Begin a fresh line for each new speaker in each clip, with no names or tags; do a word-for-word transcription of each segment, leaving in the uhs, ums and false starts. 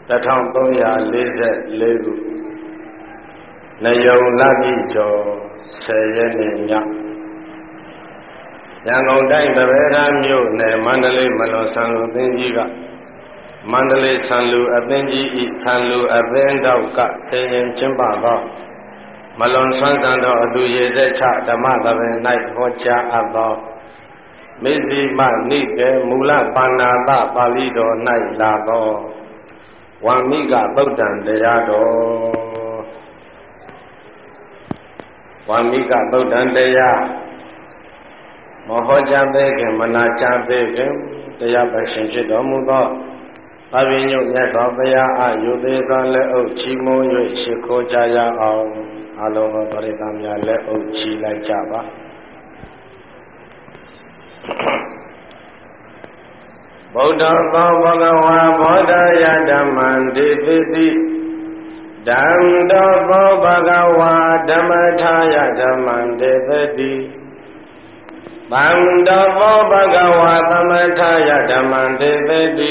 တစ်ထောင်သုံးရာလေးဆယ်လေးခုနယုံလပြည့်ကျော်ဆယ်ရက်နေ့ညရန်ကုန်တိုင်းတပည့်ရမြို့နယ်မန္တလေးမလွန်ဆန်လူအသင်းကြီးကမန္တလေးဆန်လူအသင်းကြီးဤဆန်လူအသင်းတော်ကဆေးရင်ကျင်းပသောမလွန်ဆွမ်းဆန်သောအတူရေစက်ချဓမ္မသဘင်၌ဟောကြားအပ်သောမေဇိမနိကေမူလပါဏာတပါဠိတော်၌လာသောဝံမိကသုတ်တံတရားတော်ဝံမိကသုတ်တံတရားမဟောကြားသေးခင်မနာကြားသေးခင်တရားပရှင်ဖြစ်တော်မူသောအဘိညုမြတ်စွာဘုရားအာယုသေးစွာလက်အုပ်ချီးမွမ်း၍ရှိခိုးကြရအောင်အလုံးစုံပရိသတ်များလက်အုပ်ချီလိုက်ကြပါဗုဒ္ဓသောဘဂဝါဘောဓယဓမ္မံဒေတိတိဓမ္မတောသောဘဂဝါဓမ္မထာယဓမ္မံဒေတိတိဗန္တောသောဘဂဝါသမထာယဓမ္မံဒေတိတိ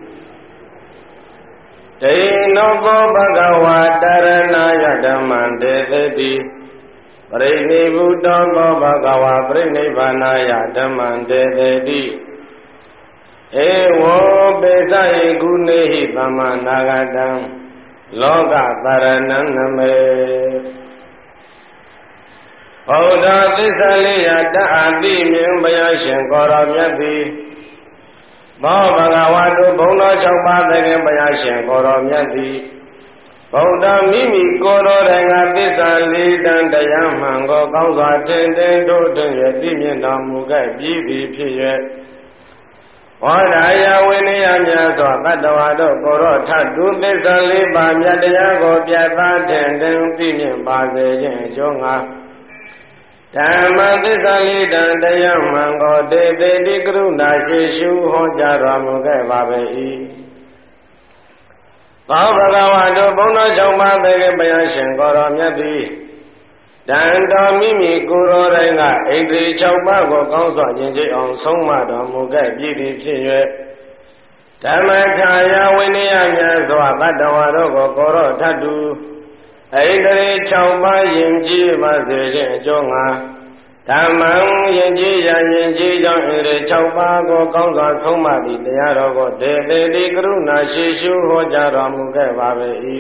တေနောသောဘဂဝါတရဏယဓမ္မံဒေတိတိပရိနိဗ္ဗုတောသောဘဂဝါပရိနိဗ္ဗာနာယဓမ္မံဒေတိတိဧဝောပေသယေကုနေဟိသမ္မာနာဂတံလောကတရဏံနမေဘုဒ္ဓသစ္စာလေးရတအတိမြင်ဘုရားရှင်ကိုရောမြတ်သည်သောဘဂဝါတို့ဘုံတော်၆ပါးတကယ်ဘုရားရှင်ကိုရောမြတ်သည်ဗုဒ္ဓမိမိကိုယ်တော်တိုင်ကသစ္စာလေးတန်တရားမှန်ကိုကောင်းစွာထင်ထင်တို့တွင်ရသိမြင်တော်မူခဲ့ပြီးသည်ဖြစ်၍ဝါဒယဝိနည်းများစွာတတ္တဝါတို့ကိုရောထတုသစ္စာလေးပါးမြတ်တရားကိုပြတ်သားထင်ထင်သိမြင်ပါစေခြင်းအကျိုးငါဓမ္မသစ္စာလေးတန်တရားမှန်ကိုတေတေတိကရုဏာရှိရှုဟောကြားတော်မူခဲ့ပါပေ၏သောဘဂဝါတို့ဘုန်းတော်၆ပါးတကယ်ဘုရားရှင်ကိုရောမြတ်သည်တန်တော်မိမိကိုယ်တော်တိုင်ကဣန္ဒြေ၆ပါးကိုကောင်းစွာယဉ်ကျေးအောင်ဆုံးမတော်မူခဲ့ပြီးသည်ဖြစ်၍ဓမ္မထာယဝိနည်းများစွာတတ္တဝါတို့ကိုကိုရောထတုဣန္ဒြေ၆ပါးယဉ်ကျေးပါစေခြင်းအကျိုးငါဓမ္မံယဉ်ကျေးရယဉ်ကျေးကြောင့်ဣန္ဒြေ၆ပါးကိုကောင်းစွာဆုံးမသည့်တရားတော်ကိုဒေသေတိကရုဏာရှိရှုဟောကြားတော်မူခဲ့ပါပေ၏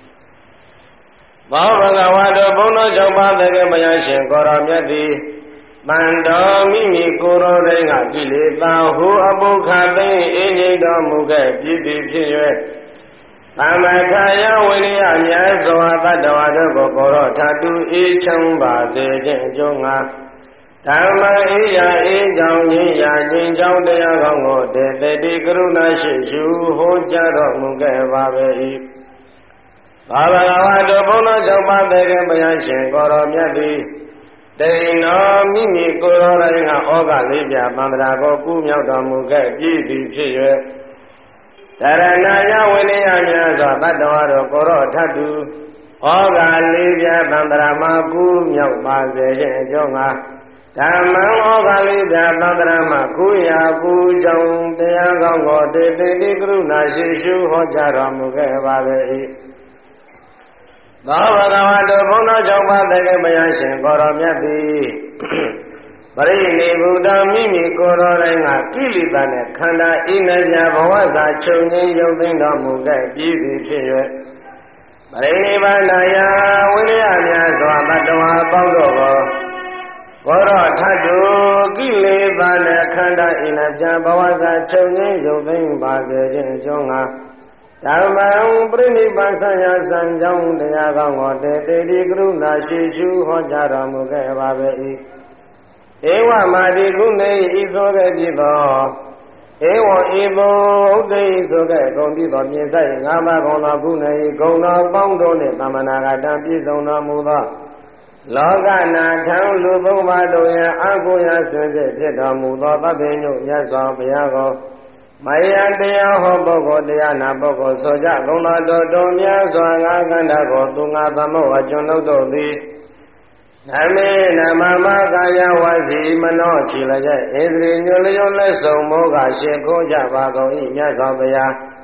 ဘောဘဂဝါတို့ဘုန်းတော်၆ပါးတကယ်ဘုရားရှင်ကိုရောမြတ်သည်တန်တော်မိမိကိုယ်တော်တိုင်ကကိလေသာဟုအပုခသိအင်းငိမ့်တော်မူခဲ့ပြီးသည်ဖြစ်၍သမထာယဝိနည်းများစွာတတ္တဝါတို့ကိုကိုရောထတုအေးချမ်းပါစေခြင်းအကျိုးငါဓမ္မအေးရာအေးကြောင့်ငြိမ်းရာငြိမ်းကြောင်းတရားကောင်းကိုတေတေတိကရုဏာရှိရှုဟောကြားတော်မူခဲ့ပါပေ၏ဘာဝဂဝါတို့ဘုန်းတော်၆ပါးတကယ်ဘုရားရှင်ကိုရောမြတ်သည်တိန်တော်မိမိကိုယ်တော်တိုင်ကဩဃလေးပြသန္တရာကိုကူးမြောက်တော်မူခဲ့ပြီးသည်ဖြစ်၍တရဏယဝိနည်းများစွာတတ္တဝါတို့ကိုရောထတုဩဃလေးပြသန္တရာမှာကူးမြောက်ပါစေခြင်းအကြောင်းငါဓမ္မံဩဃလေးပြသန္တရာမှာကူးရာကူးကြောင့်တရားကောင်းကိုတေတေတိကရုဏာရှိရှုဟောကြားတော်မူခဲ့ပါပေ၏သောဘဂဝါတို့ဘုန်းတော်၆ပါးတကယ်ဘုရားရှင်ကိုရောမြတ်သည်ပရိနိဗ္ဗုတမိမိကိုယ်တော်တိုင်ကကိလေသာနှင့်ခန္ဓာဣနပြဘဝစာချုပ်ငြိမ်းရုပ်သိမ်းတော်မူခဲ့ပြီးသည်ဖြစ်၍ပရိနိဗ္ဗာန်ယဝိနည်းများစွာတတ္တဝါပေါင်းတို့ကိုကိုရောထတုကိလေသာနှင့်ခန္ဓာဣနပြဘဝစာချုပ်ငြိမ်းရုပ်သိမ်းပါစေခြင်းအကြောင်းငါဓမ္မံပရိနိဗ္ဗာန်ဆံရဆံကြောင်းတရားကောင်းကိုတေတေတိကရုဏာရှိရှုဟောကြားတော်မူခဲ့ပါပေ၏ဧဝမာတိကုနေဤဆိုခဲ့ပြီးသောဧဝံဤဘုဒ္ဓိဆိုခဲ့ကုန်ပြီးသောမြင်ဆိုင်ငါးပါးကုန်သောကုနေဂုဏတော်ပေါင်းတို့နှင့်သမဏဂတံပြည့်စုံတော်မူသောလောကနာထံလူဘုံဘာတို့ယံအကုယဆင်းစစ်ဖြစ်တော်မူသောသဗ္ဗညုမြတ်စွာဘုရားကိုမယံတရားဟောပုဂ္ဂိုလ်တရားနာပုဂ္ဂိုလ်ဆိုကြကုန်သောတောတုံများစွာငါကန္တာကိုသူငါသမုတ်အကျွန်ုပ်တို့သည်နမေနမမကာယဝစီမနောချီလည်းဣန္ဒြေညွလျုံလက်ဆုံမောကရှေခိုးကြပါကုန်၏မြတ်စွာဘုရားတ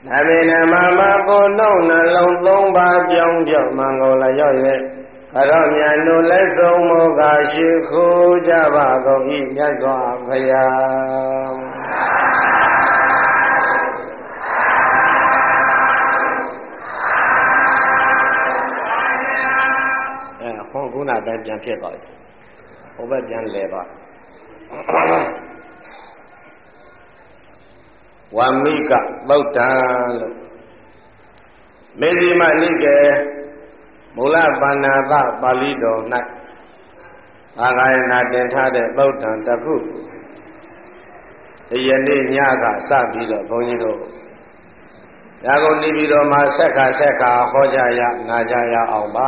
နာမေနမမကိုနှုတ်နှလုံးသုံးပါးပြောင်းပြောင်းမင်္ဂလာရောက်ရဲ့အရောမြတ်တို့လက်ဆုံးမောကရှိခိုးကြပါကုန်၏မြတ်စွာဘုရားအဲဟောခုနပဲပြန်ဖြစ်သွားပြီဟိုဘက်ပြန်လဲသွားဝါမိကသုတ်တံလို့မေဇိမနိကေမူလပါဏာသပါဠိတော်၌အာဂါယနာတင်ထားတဲ့သုတ်တံတစ်ခုဒီယနေ့ညကစပြီးတော့ဘုန်းကြီးတို့ဒါကုန်နေပြီးတော့မှဆက်ခါဆက်ခါဟောကြရနာကြရအောင်ပါ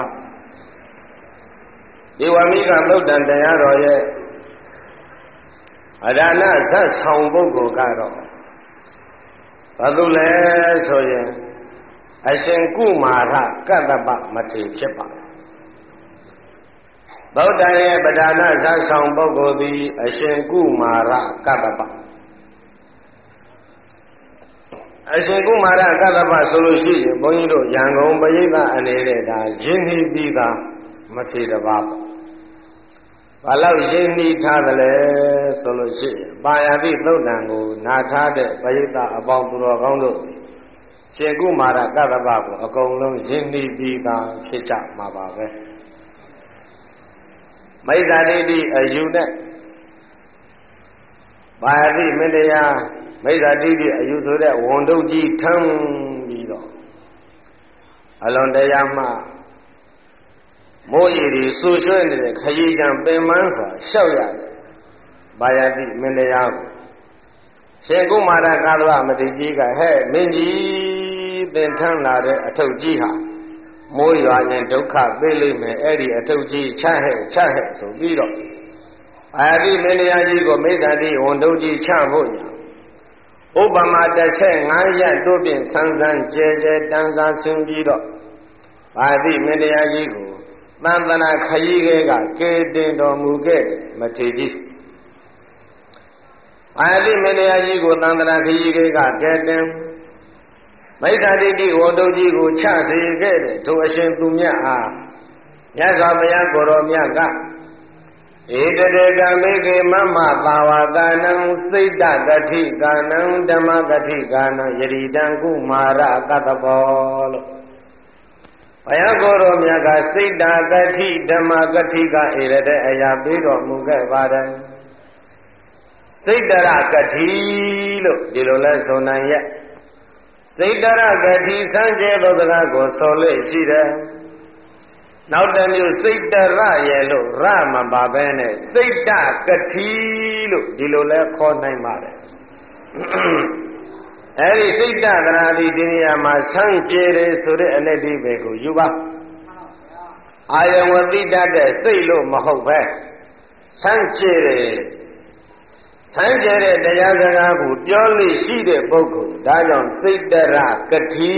ဒီဝါမိကသုတ်တံတရားတော်ရဲ့အဒါနဇတ်ဆောင်ပုဂ္ဂိုလ်ကတော့ဘာလို့လဲဆိုရင်အရှင်ကုမာရကတ္တပမထေရဖြစ်ပါဗုဒ္ဓရဲ့ပဒါနဇတ်ဆောင်ပုဂ္ဂိုလ်သည်အရှင်ကုမာရကတ္တပအရှင်ကုမာရကတ္တပဆိုလို့ရှိရင်ဘုန်းကြီးတို့ရန်ကုန်ပရိသတ်အနေနဲ့ဒါရင်းနှီးပြီးသားမထေရပါပေါ့ဘာလို့ရင်းနှီးထားသလဲဆိုလို့ရှိရင်ပါရတိသုတ်တံကိုနာထားတဲ့ပရိသတ်အပေါင်းသူတော်ကောင်းတို့ရှင်ကုမာရကတ္တပကိုအကုန်လုံးရင်းနှီးပြီးသားဖြစ်ကြမှာပါပဲမိစ္ဆာဒိဋ္ဌိအယူနဲ့ပါရတိမတရားမိစ္ဆာဒိဋ္ဌိအယူဆိုတဲ့ဝန်တုပ်ကြီးထမ်းပြီးတော့အလွန်တရားမှမိုးရည်တွေဆူရွှဲနေတဲ့ခရီးကြံပင်မန်းစွာရှောက်ရတယ်ဘာယတိမင်းတရားကိုရှင်ကုမာရကာသဝမတိကြီးကဟဲ့မင်းကြီးသင်ထမ်းလာတဲ့အထုပ်ကြီးဟာမိုးရွာရင်ဒုက္ခပေးလိမ့်မယ်အဲ့ဒီအထုပ်ကြီးချဟဲ့ချဟဲ့ဆိုပြီးတော့ဘာယတိမင်းတရားကြီးကိုမိစ္ဆာတိဝန်တုပ်ကြီးချဖို့ညာဥပမာတစ်ဆက်ငါးရက်တို့ဖြင့်ဆန်းဆန်းကြဲကြဲတန်းစားဆင်းပြီးတော့ဘာယတိမင်းတရားကြီးကိုသန္တနာခရီးကဲကကဲတင်တော်မူခဲ့မထေကြီးအာတိမင်းတရားကြီးကိုသန္တနာခရီးကဲကကဲတင်မိစ္ဆာဒိဋ္ဌိဝတ္တုကြီးကိုချစေခဲ့တဲ့ထိုအရှင်သူမြတ်အားမြတ်စွာဘုရားကိုရောမြတ်ကဧတတေကမေကေမမသာဝကာနံစိတ်တကတိကာနံဓမ္မကတိကာနံယရိတံကုမာရကတ္တဘောလို့ဘုရားကိုယ်တော်မြတ်ကစိတ်တာကတိဓမ္မကတိကဧရတဲ့အရာပေးတော်မူခဲ့ပါတယ်စိတ်တရကတိလို့ဒီလိုလဲဆိုနိုင်ရဲ့စိတ်တရကတိစံကျဲသောစကားကိုဆိုလို့ရှိတယ်နောက်တစ်မျိုးစိတ်တရရဲ့လို့ရမပါဘဲနဲ့စိတ်တကတိလို့ဒီလိုလဲခေါ်နိုင်ပါတယ်အဲဒီစိတ်တသရာတိဒီနေရာမှာဆန့်ကျဲတယ်ဆိုတဲ့အနတ္တိပဲကိုယူပါအာယဝတိတတ်တဲ့စိတ်လို့မဟုတ်ပဲဆန့်ကျဲတယ်ဆန့်ကျဲတဲ့တရားစကားကိုပြောလို့ရှိတဲ့ပုဂ္ဂိုလ်ဒါကြောင့်စိတ်တရကတိ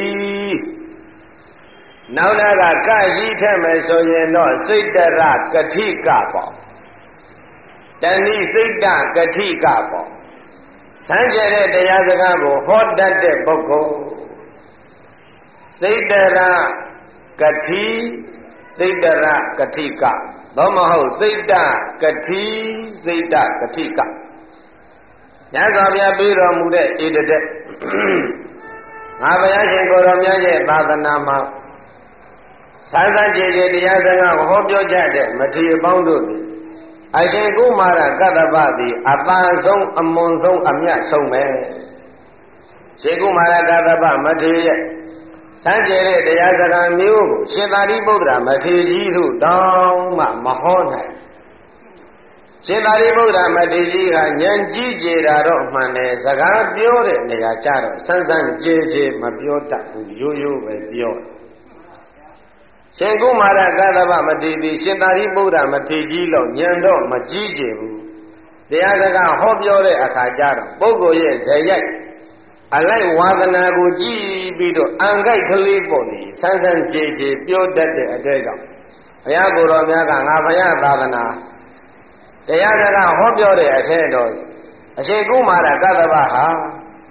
နောက်တကကရှိထက်မယ်ဆိုရင်တော့စိတ်တရကတိကပေါ့တဏိစိတ်တကတိကပေါ့ဆန်းကျဲတဲ့တရားစကားကိုဟောတတ်တဲ့ပုဂ္ဂိုလ်စိတ်တရကတိစိတ်တရကတိကသောမဟုတ်စိတ်တကတိစိတ်တကတိကညဇောပြပြီးတော်မူတဲ့ဣတတဲ့ငါဘုရားရှင်ကိုယ်တော်မြတ်ရဲ့သာသနာမှာဆန်းဆန်းကြဲကြဲတရားစကားကိုဟောပြောကြတဲ့မထေရပေါင်းတို့သည်အရှင်ကုမာရကတ္တပသည်အပန်းဆုံးအမွန်ဆုံးအမြတ်ဆုံးပဲရှင်ကုမာရကတ္တပမထေရရဲ့စံကြဲတဲ့တရားစကားမျိုးကိုရှင်သာရိပုတ္တရာမထေရကြီးတို့တောင်းမှမဟောနိုင်ရှင်သာရိပုတ္တရာမထေရကြီးကဉာဏ်ကြီးကြတာတော့မှန်တယ်စကားပြောတဲ့နေရာကြတော့ဆန်းဆန်းကြဲကြဲမပြောတတ်ဘူးရိုးရိုးပဲပြောရှင်ကုမာရကတ္တပမထေရသည်ရှင်သာရိပုတ္တရာမထေရကြီးလောက်ဉာဏ်တော့မကြီးကြဘူးတရားစကားဟောပြောတဲ့အခါကျတော့ပုဂ္ဂိုလ်ရဲ့ဇေယျိုက်အလိုက်ဝါဒနာကိုကြည်ပြီးတော့အံကြိုက်ကလေးပေါ့လေဆန်းဆန်းကြည်ကြည်ပြောတတ်တဲ့အတွေ့ကြောင့်ဘုရားကိုယ်တော်များကငါဘုရားသာသနာတရားစကားဟောပြောတဲ့အထက်တော်အရှင်ကုမာရကတ္တပဟာ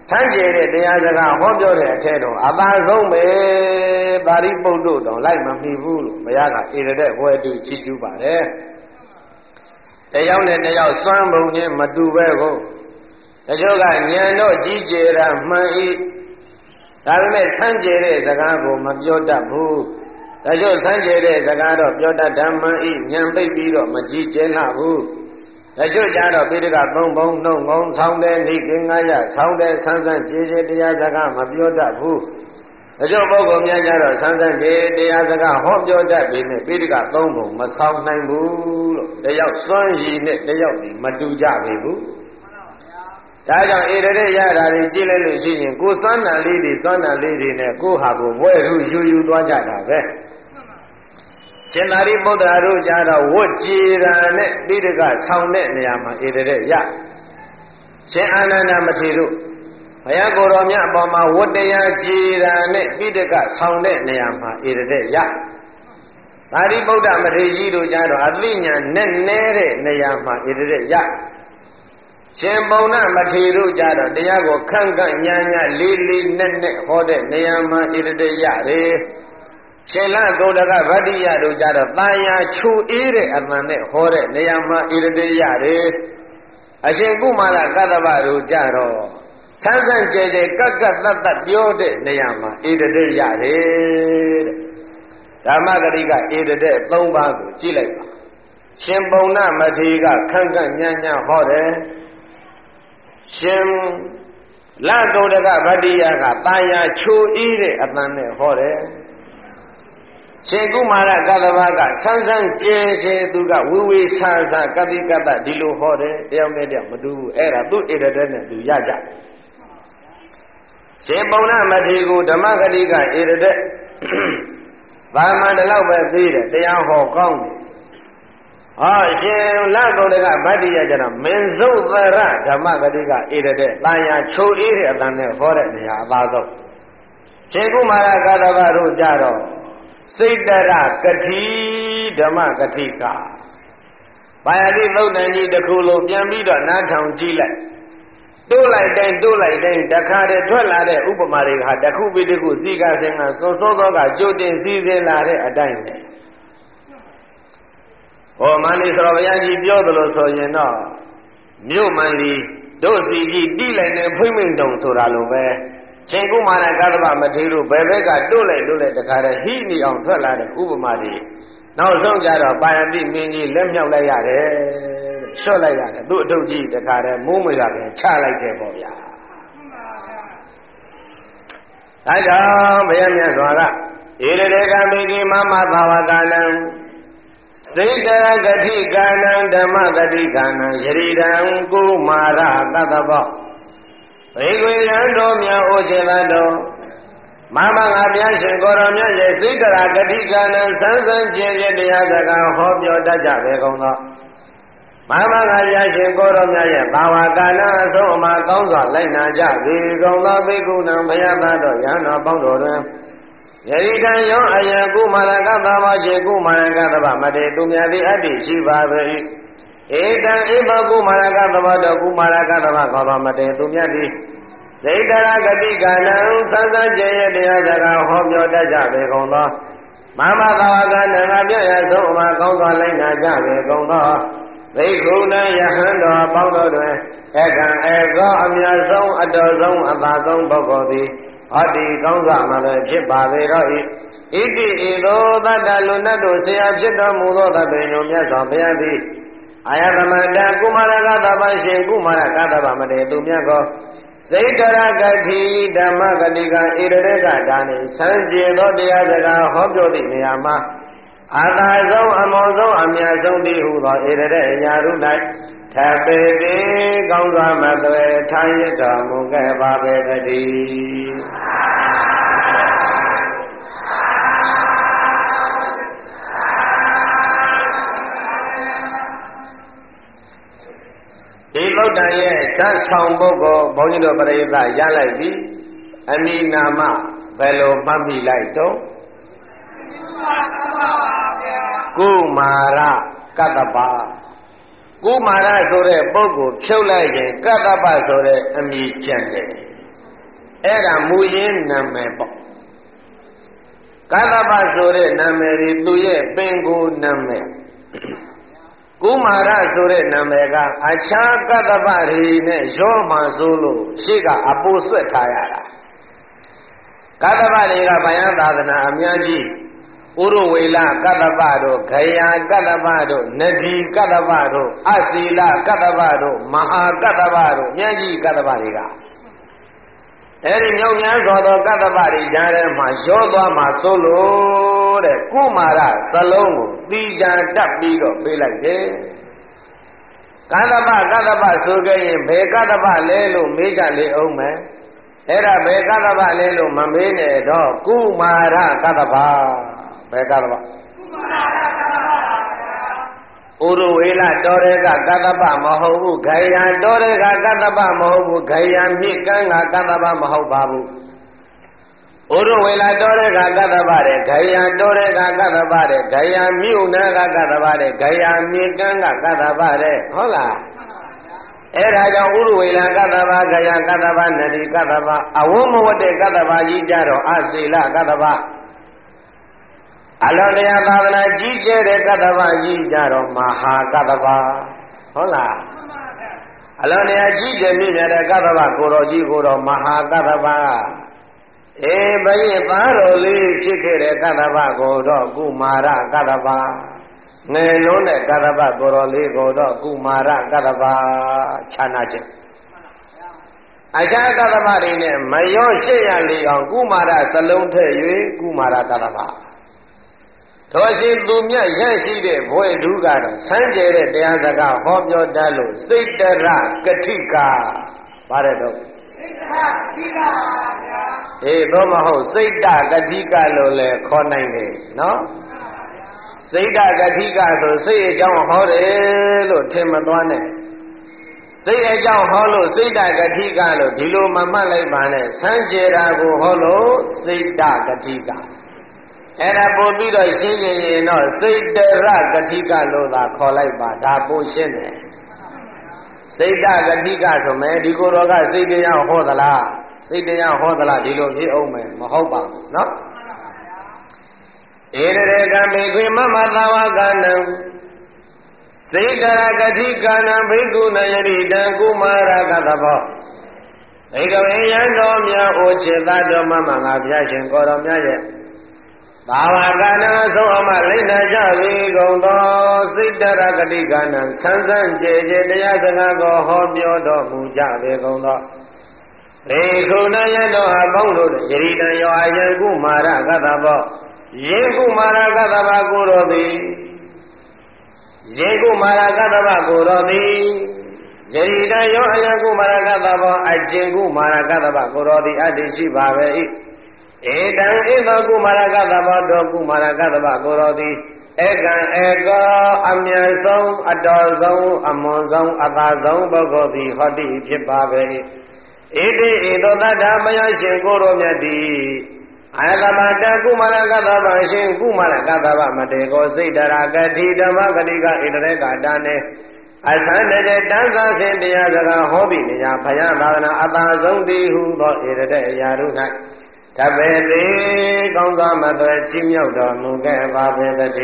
ဆန်းကျယ်တဲ့တရားစကားဟောပြောတဲ့အထက်တော့အပါဆုံးပဲပါရိပုတ္တတော်လိုက်မမှီဘူးလို့ဘုရားကဧရတဲ့ဘွယ်တူချီးကျူးပါတယ်တယောက်နဲ့တယောက်စွမ်းပုံချင်းမတူပဲကိုတချို့ကဉာဏ်တော့ကြီးကျယ်တာမှန်၏ဒါပေမဲ့ဆန်းကျယ်တဲ့စကားကိုမပြောတတ်ဘူးတချို့ဆန်းကျယ်တဲ့စကားတော့ပြောတတ်ဓမ္မ၏ဉာဏ်ပိတ်ပြီးတော့မကြီးကျယ်လှဘူးတချို့ကြတော့ပိဋကသုံးဘုံနှုတ်ငုံဆောင်းတဲ့နိကေငါရဆောင်းတဲ့ဆန်းဆန်းကြည်ကြည်တရားစကားမပြောတတ်ဘူးတချို့ပုဂ္ဂိုလ်များကြတော့ဆန်းဆန်းကြည်တရားစကားဟောပြောတတ်ပြီးနဲ့ပိဋကသုံးဘုံမဆောင်းနိုင်ဘူးလို့တယောက်စွန့်ရည်နဲ့တယောက်ဒီမတူကြပြီဘူးဒါကြောင့်ဧရတဲ့ရတာတွေကြည့်လိုက်လို့ရှိရင်ကိုစွမ်းတန်လေးတွေစွမ်းတန်လေးတွေနဲ့ကိုဟာကိုဘွဲ့ထူယူယူသွားကြတာပဲရှင်သာရိပုတ္တရာတို့ကြတော့ဝတ်ကြည်တာနဲ့ပိဋကဆောင်တဲ့နေရာမှာဧရတဲ့ရရှင်အာနန္ဒမထေရတို့ဘုရားကိုယ်တော်မြတ်အပေါ်မှာဝတ်တရားကြည်တာနဲ့ပိဋကဆောင်တဲ့နေရာမှာဧရတဲ့ရသာရိပုတ္တမထေရကြီးတို့ကြတော့အသိဉာဏ်နဲ့နဲတဲ့နေရာမှာဧရတဲ့ရရှင်ပုံနာမထေရတို့ကြတော့တရားကိုခန့်ခန့်ညာညာလေးလေးနက်နက်ဟောတဲ့နေရာမှာဣရတေရတယ်ရှင်လဂုံတကဗတ္တိယတို့ကြတော့တာယာချူအေးတဲ့အမှန်နဲ့ဟောတဲ့နေရာမှာဣရတေရတယ်အရှင်ကုမာရကတ္တဗတို့ကြတော့ဆန်းဆန်းကြဲကြဲကက်ကက်တတ်တတ်ပြောတဲ့နေရာမှာဣရတေရတယ်တဲ့ဓမ္မဂရိကဣရတေသုံးပါးကိုကြည့်လိုက်ပါရှင်ပုံနာမထေရကခန့်ခန့်ညာညာဟောတယ်ရှင်လကုံတကဗတ္တိယကတာယာချိုအေးတဲ့အတန်နဲ့ဟောတယ်ရှင်ကုမာရကတ္တဗကဆန်းဆန်းကြဲကြဲသူကဝိဝေဆာဆာကတိကတ္တဒီလိုဟောတယ်တယောက်နဲ့တယောက်မတူဘူးအဲ့ဒါသူ့ဧရတဲ့နဲ့သူရကြရှင်ပုံနာမထေရကိုဓမ္မဂတိကဧရတဲ့ဘာမှတလောက်ပဲပြီးတယ်တရားဟောကောင်းတယ်ဟောရှင်လကုံတကဗတ္တိယကျတော့မင်းစုသရဓမ္မဂတိကဧရတဲ့တာယာချိုအေးတဲ့အတန်နဲ့ဟောတဲ့နေရာအသာဆုံးရှင်ကုမာရကတ္တဗတို့ကြတော့စိတ်တရကတိဓမ္မဂတိကဘာယတိသုတ်တန်ကြီးတစ်ခုလုံးပြန်ပြီးတော့နားထောင်ကြည့်လိုက်တိုးလိုက်တိုင်းတိုးလိုက်တိုင်းတခါတည်းထွက်လာတဲ့ဥပမာတွေဟာတစ်ခုပြီးတစ်ခုစီကစင်ကစွန်စောသောကကြိုတင်စည်းစင်းလာတဲ့အတိုင်းပဲဟောမန္လိစရောဘုရားကြီးပြောသလိုဆိုရင်တော့မြို့မန္လိတို့စီကြီးတိလိုက်တဲ့ဖိမ့်မိန်တုံဆိုတာလိုပဲရှင်ကုမာရကတ္တဗမထေရတို့ဘယ်ဘက်ကတိုးလိုက်တိုးလိုက်တခါတည်းဟိနီအောင်ထွက်လာတဲ့ဥပမာတွေနောက်ဆုံးကြတော့ပါယတိမင်းကြီးလက်မြောက်လိုက်ရတယ်ရှော့လိုက်ရတယ်သူ့အထုပ်ကြီးတခါတည်းမိုးမွေကပြန်ချလိုက်တယ်ပေါ့ဗျာဒါကြောင့်ဘုရားမြတ်စွာကဧရတေကမိကိမမသာဝကနံစိတ်တရဂတိကာနံဓမ္မဂတိကာနံယရိဒံကုမာရကတ္တဗဘေကွေရန်တော်မြတ်ဩခြေသတော်မမငါပြရှင်ကိုရောမြတ်ရဲ့စိတ်တရဂတိကာနံစံစံကျင်ကျင်တရားစကားဟောပြောတတ်ကြပေကုန်သောမမငါပြရှင်ကိုရောမြတ်ရဲ့ဘာဝကာနံအဆုံးအမကောင်းစွာလိုက်နာကြပေကုန်သောဘေကုဏံဘုရားသားတော်ယန္တော်ပေါင်းတော်တွင်ယရိတံယောအယံကုမာရကတ္တဗခြေကုမာရကတ္တဗမတေသူမြတ်သည်အတ္တိရှိပါပေ၏ဧတံဧဘကုမာရကတ္တဗတောကုမာရကတ္တဗခေါ်သောမတေသူမြတ်သည်စိတ်တရဂတိကာနံသံသကျင်ရဲ့တရားစကားဟောပြောတတ်ကြပေကုန်သောမမသာဝကနံငါပြည့်ရဆုံးအမှာကောင်းစွာလိုက်နာကြပေကုန်သောဘိက္ခုနံယဟန်တော်ပေါင်းတော်တွင်ဧကံဧကောအမြတ်ဆုံးအတော်ဆုံးအသာဆုံးပုဂ္ဂိုလ်သည်ဟောဒီကောင်းစွာမှလည်းဖြစ်ပါပေတော့၏ဣတိဧသောသတ္တလူနတ်တို့ဆရာဖြစ်တော်မူသောသဗ္ဗညုမြတ်စွာဘုရားသည်အာယသမန္တကုမာရကတ္တဗရှင်ကုမာရကတ္တဗမတေသူမြတ်ကိုစိတ်တရဂတိဓမ္မဂတိကဣရတေကဒါနေစံကျေသောတရားစကားဟောပြောသည့်နေရာမှာအာသာဆုံးအမောဆုံးအမြတ်ဆုံးတည်းဟုသောဣရတေအညာရု၌ထပေတိကောင်းစွာမသွေထိုင်ရတော်မူခဲ့ပါပေတည်းဒီသုတ္တန်ရဲ့ဇတ်ဆောင်ပုဂ္ဂိုလ်ဘုန်းကြီးတို့ပရိသတ်ရလိုက်ပြီအမိနာမဘယ်လိုမှတ်မိလိုက်တော့ကုမာရကတ္တဗကုမာရဆိုတဲ့ပုဂ္ဂိုလ်ဖြုတ်လိုက်ရင်ကတ္တဗဆိုတဲ့အမည်ကျန်တယ်အဲ့ဒါမူရင်းနာမည်ပေါ့ကသဗ္ဗဆိုတဲ့နာမည်ဒီသူရဲ့ပင်ကိုယ်နာမည်ကုမာရဆိုတဲ့နာမည်ကအခြားကသဗ္ဗတွေနဲ့ရောမှဆိုလို့ရှေ့ကအပိုးဆွဲထားရတာကသဗ္ဗတွေကဗယံသာသနာအများကြီးဥရဝေလကတ္တပတို့ဂယံကတ္တပတို့နဒီကတ္တပတို့အစီလကတ္တပတို့မဟာကတ္တပတို့မြတ်ကြီးကတ္တပတွေကအဲ့ဒီမြောက်များစွာသောကတ္တပတွေကြားထဲမှာရောသွားမှာဆိုလို့တဲ့ကုမာရစလုံးကိုတိကြံတက်ပြီးတော့ပေးလိုက်တယ်ကတ္တပကတ္တပဆိုခဲ့ရင်ဘယ်ကတ္တပလဲလို့မေးကြလေအောင်မယ်အဲ့ဒါဘယ်ကတ္တပလဲလို့မမေးနဲ့တော့ကုမာရကတ္တပဘယ်ကတ္တပဥရဝေလတော်ရဲကကတ္တပမဟုတ်ဘူးဂယံတော်ရဲကကတ္တပမဟုတ်ဘူးဂယံမြစ်ကမ်းကကတ္တပမဟုတ်ပါဘူးဥရဝေလတော်ရဲကကတ္တပတဲ့ဂယံတော်ရဲကကတ္တပတဲ့ဂယံမြို့နာကကတ္တပတဲ့ဂယံမြစ်ကမ်းကကတ္တပတဲ့ဟုတ်လားအဲ့ဒါကြောင့်ဥရဝေလကတ္တပဂယံကတ္တပနတိကတ္တပအဝမဝတ္တကတ္တပကြီးကြတော့အစီလကတ္တပအလောတရားသာသနာကြီးကျယ်တဲ့ကတ္တဗကြီးကြတော့မဟာကတ္တဗဟုတ်လားအလောတရားကြီးကျယ်မြင့်မြတ်တဲ့ကတ္တဗကိုတော်ကြီးကိုတော်မဟာကတ္တဗအေးဘယင်သားတော်လေးဖြစ်ခဲ့တဲ့ကတ္တဗကိုတော့ကုမာရကတ္တဗငယ်လုံးတဲ့ကတ္တဗကိုတော်လေးကိုတော့ကုမာရကတ္တဗခြားနာခြင်းအခြားကတ္တဗတွေနဲ့မရောရှေ့ရလေအောင်ကုမာရစလုံးထည့်၍ကုမာရကတ္တဗတော်ရှိသူမြတ်ရရှိတဲ့ဘွယ်ဓုကတော့စမ်းကြဲတဲ့တရားစကားဟောပြောတတ်လို့စိတ်တရကတိကာပါတယ်တော့စိတ်တရကတိကာပါဗျာအေးတော့မဟုတ်စိတ်တကတိကလို့လည်းခေါ်နိုင်တယ်နော်စိတ်တကတိကဆိုစိတ်အကြောင်းဟောတယ်လို့ထင်မသွားနဲ့စိတ်အကြောင်းဟောလို့စိတ်တကတိကလို့ဒီလိုမမှတ်လိုက်ပါနဲ့စမ်းကြဲတာကိုဟောလို့စိတ်တကတိကအဲ့ဒါပို့ပြီးတော့ရှင်းရင်ရင်တော့စိတ်တရကတိကလို့သာခေါ်လိုက်ပါဒါပို့ရှင်းတယ်စိတ်တကတိကဆိုမယ်ဒီကိုယ်တော်ကစိတ်တရားဟောသလားစိတ်တရားဟောသလားဒီလိုဖြစ်အောင်မယ်မဟုတ်ပါဘူးနော်ဧရရေကမေခွေမမသာဝကနံစိတ်တရကတိကနံဘိက္ခုနယတိတံကုမာရကတဘောဧကဝေယံတော်မြတ်ဩချေသတော်မမငါဘုရားရှင်ကိုတော်မြတ်ရဲ့ဘာဝကနာဆုံးအမလိမ့်နာကြပြီကုန်သောစိတ်တရကတိကနံဆန်းဆန်းကြည်ကြည်တရားစကားကိုဟောပြောတော်မူကြပြီကုန်သောဘေခုနယတော်အပေါင်းတို့ယရိတံယောအယံကုမာရကတဘောယေကုမာရကတဘကိုတော်သည်ယေကုမာရကတဘကိုတော်သည်ယရိတံယောအယံကုမာရကတဘောအကျင့်ကုမာရကတဘကိုတော်သည်အတ္တိရှိပါပဲ၏ဧတံဧသောကုမာရကတဘောတောကုမာရကတဘကိုတော်သည်ဧကံဧကောအမြတ်ဆုံးအတော်ဆုံးအမွန်ဆုံးအသာဆုံးပုဂ္ဂိုလ်သည်ဟောတိဖြစ်ပါပဲ၏ဣတိဧသောတတ္တဘုရားရှင်ကိုရောမြတ်သည်အာဂမတကုမာရကတဘရှင်ကုမာရကတဘမတေကိုစိတ်တရာကတိဓမ္မဂတိကဣတရေကတာနေအသန္တေတန်သာစဉ်တရားစကားဟောပြီးနေရဘုရားသာသနာအသာဆုံးတည်းဟုသောဣရတဲ့အရာတို့၌တပေတိကောင်းစွာမသွဲချီးမြှောက်တော်မူခဲ့ပါပေတည်း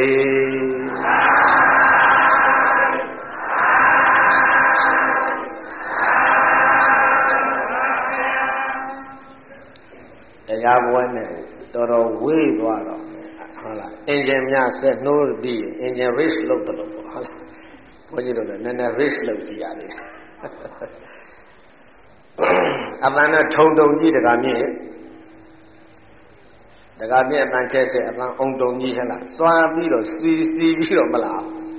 တရားပွဲနဲ့တော်တော်ဝေးသွားတော့ဟုတ်လားအင်ဂျင်များဆက်နှိုးပြီးအင်ဂျင် race လုပ်တယ်လို့ဟုတ်လားဘုန်းကြီးတို့လည်းနည်းနည်း race လုပ်ကြည့်ရသေးတယ်အပန်းနဲ့ထုံထုံကြီးတကားမြင့်တကားမြင့်အပန်းချဲဆဲအပန်းအုံတုံကြီးဟဲ့လားစွာပြီးတော့စီစီပြီးတော့မလား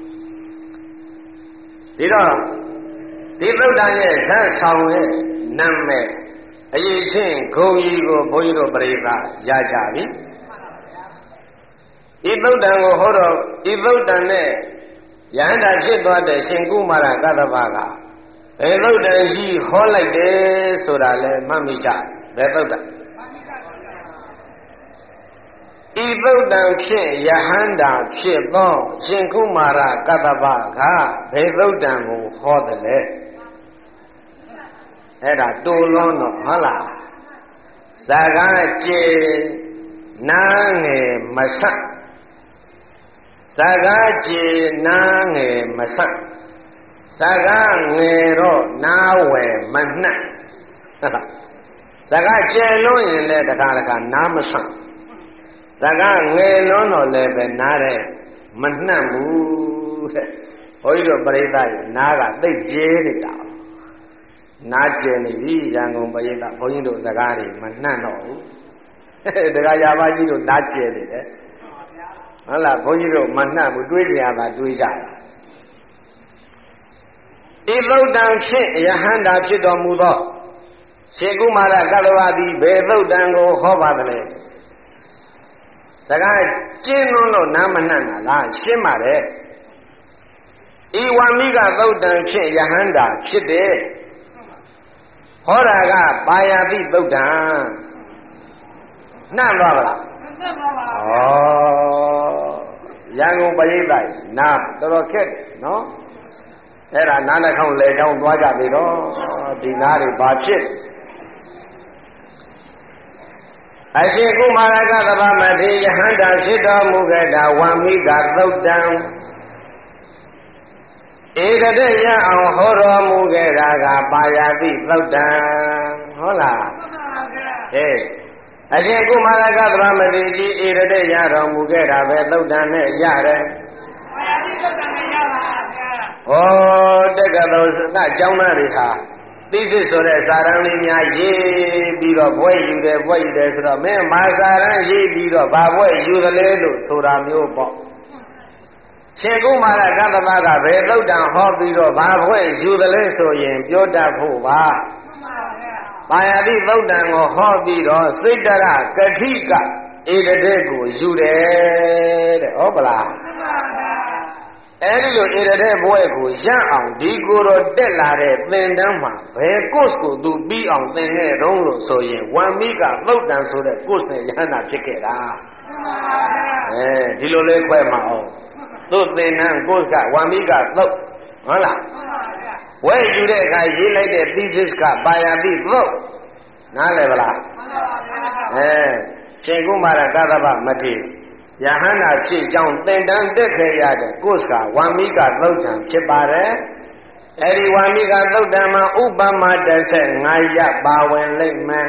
ဒီတော့ဒီသုဒ္ဓရဲ့ဇတ်ဆောင်ရဲ့နာမည်အရေးချင်းဂုံကြီးကိုဘုန်းကြီးတို့ပြိဿရကြပြီဤသုဒ္ဓံကိုဟောတော့ဤသုဒ္ဓံနဲ့ယန္တာဖြစ်သွားတဲ့ရှင်ကုမာရကတ္တဗကဘယ်သုဒ္ဓံရှိဟောလိုက်တယ်ဆိုတာလဲမှတ်မိကြဘယ်သုဒ္ဓံဤသုဒ္ဓံဖြင့်ယဟန္တာဖြစ်သောရှင်ကုမာရကတ္တဗကဘယ်သုဒ္ဓံကိုဟောတယ်လဲအဲ့ဒါတူလွန်းတော့ဟုတ်လားစကားကျေနားငယ်မဆန့်စကားကျေနားငယ်မဆန့်စကားငယ်တော့နားဝယ်မနှက်စကားကျေလို့ရင်လည်းတခါတခါနားမဆန့်စကားငယ်လွန်းတော့လည်းပဲနားတဲ့မနှက်ဘူးတဲ့ဘုန်းကြီးတို့ပရိသတ်ရဲ့နားကသိပ်ကျေနေတာနားကျင်နေပြီရန်ကုန်ပရိသတ်ဘုန်းကြီးတို့စကားတွေမနှက်တော့ဘူးတရားရပါကြီးတို့နားကျင်နေတယ်ဟုတ်လားဘုန်းကြီးတို့မနှက်ဘူးတွေးကြရတာတွေးကြတာဤသုတ်တံဖြင့်ယဟန္တာဖြစ်တော်မူသောရှင်ကုမာရကတဝါသည်ဘယ်သုတ်တံကိုဟောပါသလဲစကားကျင်းလွန်းလို့နားမနှက်တာလားရှင်းပါတယ်ဤဝံမိကသုတ်တံဖြင့်ယဟန္တာဖြစ်တယ်ဟောတာကပါယတိသုတ်တံနှံ့သွားပါလားနှံ့သွားပါဘူးဩရန်ကုန်ပရိသတ်နားတော်တော်ခက်တယ်နော်အဲ့ဒါနားနှခေါင်းလေချောင်းသွားကြပြီတော့ဒီနားတွေဘာဖြစ်အရှင်ကုမာရကသဗ္ဗမထေရယဟန္တာဖြစ်တော်မူခဲ့တာဝံမိကသုတ်တံဧကတရအောင်ဟောတော်မူခဲ့တာကပါယတိသုတ်တံဟုတ်လားဟဲ့အရှင်ကုမာရကသဗ္ဗမထေရကြီးဧကတရတော်မူခဲ့တာပဲသုတ်တံနဲ့ရတယ်ပါယတိသုတ်တံနဲ့ရပါဗျာဟောတက္ကသိုလ်ကကျောင်းသားတွေဟာသိစစ်ဆိုတဲ့စာရန်လေးများရေးပြီးတော့ဘွဲ့ယူတယ်ဘွဲ့ယူတယ်ဆိုတော့မင်းမာစာရန်ရေးပြီးတော့ဘာဘွဲ့ယူသလဲလို့ဆိုတာမျိုးပေါ့ရှင်ကုမာရကသဗ္ဗကဘယ်သုတ်တံဟောပြီးတော့ဘာဘွဲ့ယူသလဲဆိုရင်ပြောတတ်ဖို့ပါပါယတိသုတ်တံကိုဟောပြီးတော့စိတ်တရကတိကဧကတဲ့ကိုယူတယ်တဲ့ဟုတ်ပလားအဲ့ဒီလိုဧရတဲ့ဘွဲ့ကိုရအောင်ဒီကိုယ်တော်တက်လာတဲ့သင်တန်းမှာဘယ် course ကိုသူပြီးအောင်သင်ခဲ့တော့လို့ဆိုရင်ဝံမိကသုတ်တံဆိုတဲ့ course နဲ့ရဟန္တာဖြစ်ခဲ့တာအဲဒီလိုလေးခွဲမှာအောင်သူ့သင်တန်း course ကဝံမိကသုတ်ဟုတ်လားဝဲယူတဲ့အခါရေးလိုက်တဲ့ thesis ကပါယတိသုတ်နားလည်ပါလားအဲရှင်ကုမာရကသဗ္ဗမထေရယဟန္တာဖြစ်ကြောင်းသင်တန်းတက်ခဲ့ရတဲ့ကိုယ်ကဝံမိကသုတ်တံဖြစ်ပါတယ်အဲဒီဝံမိကသုတ်တံမှာဥပမာတစ်ဆက်ငါးရပါဝင်လိမ့်မယ်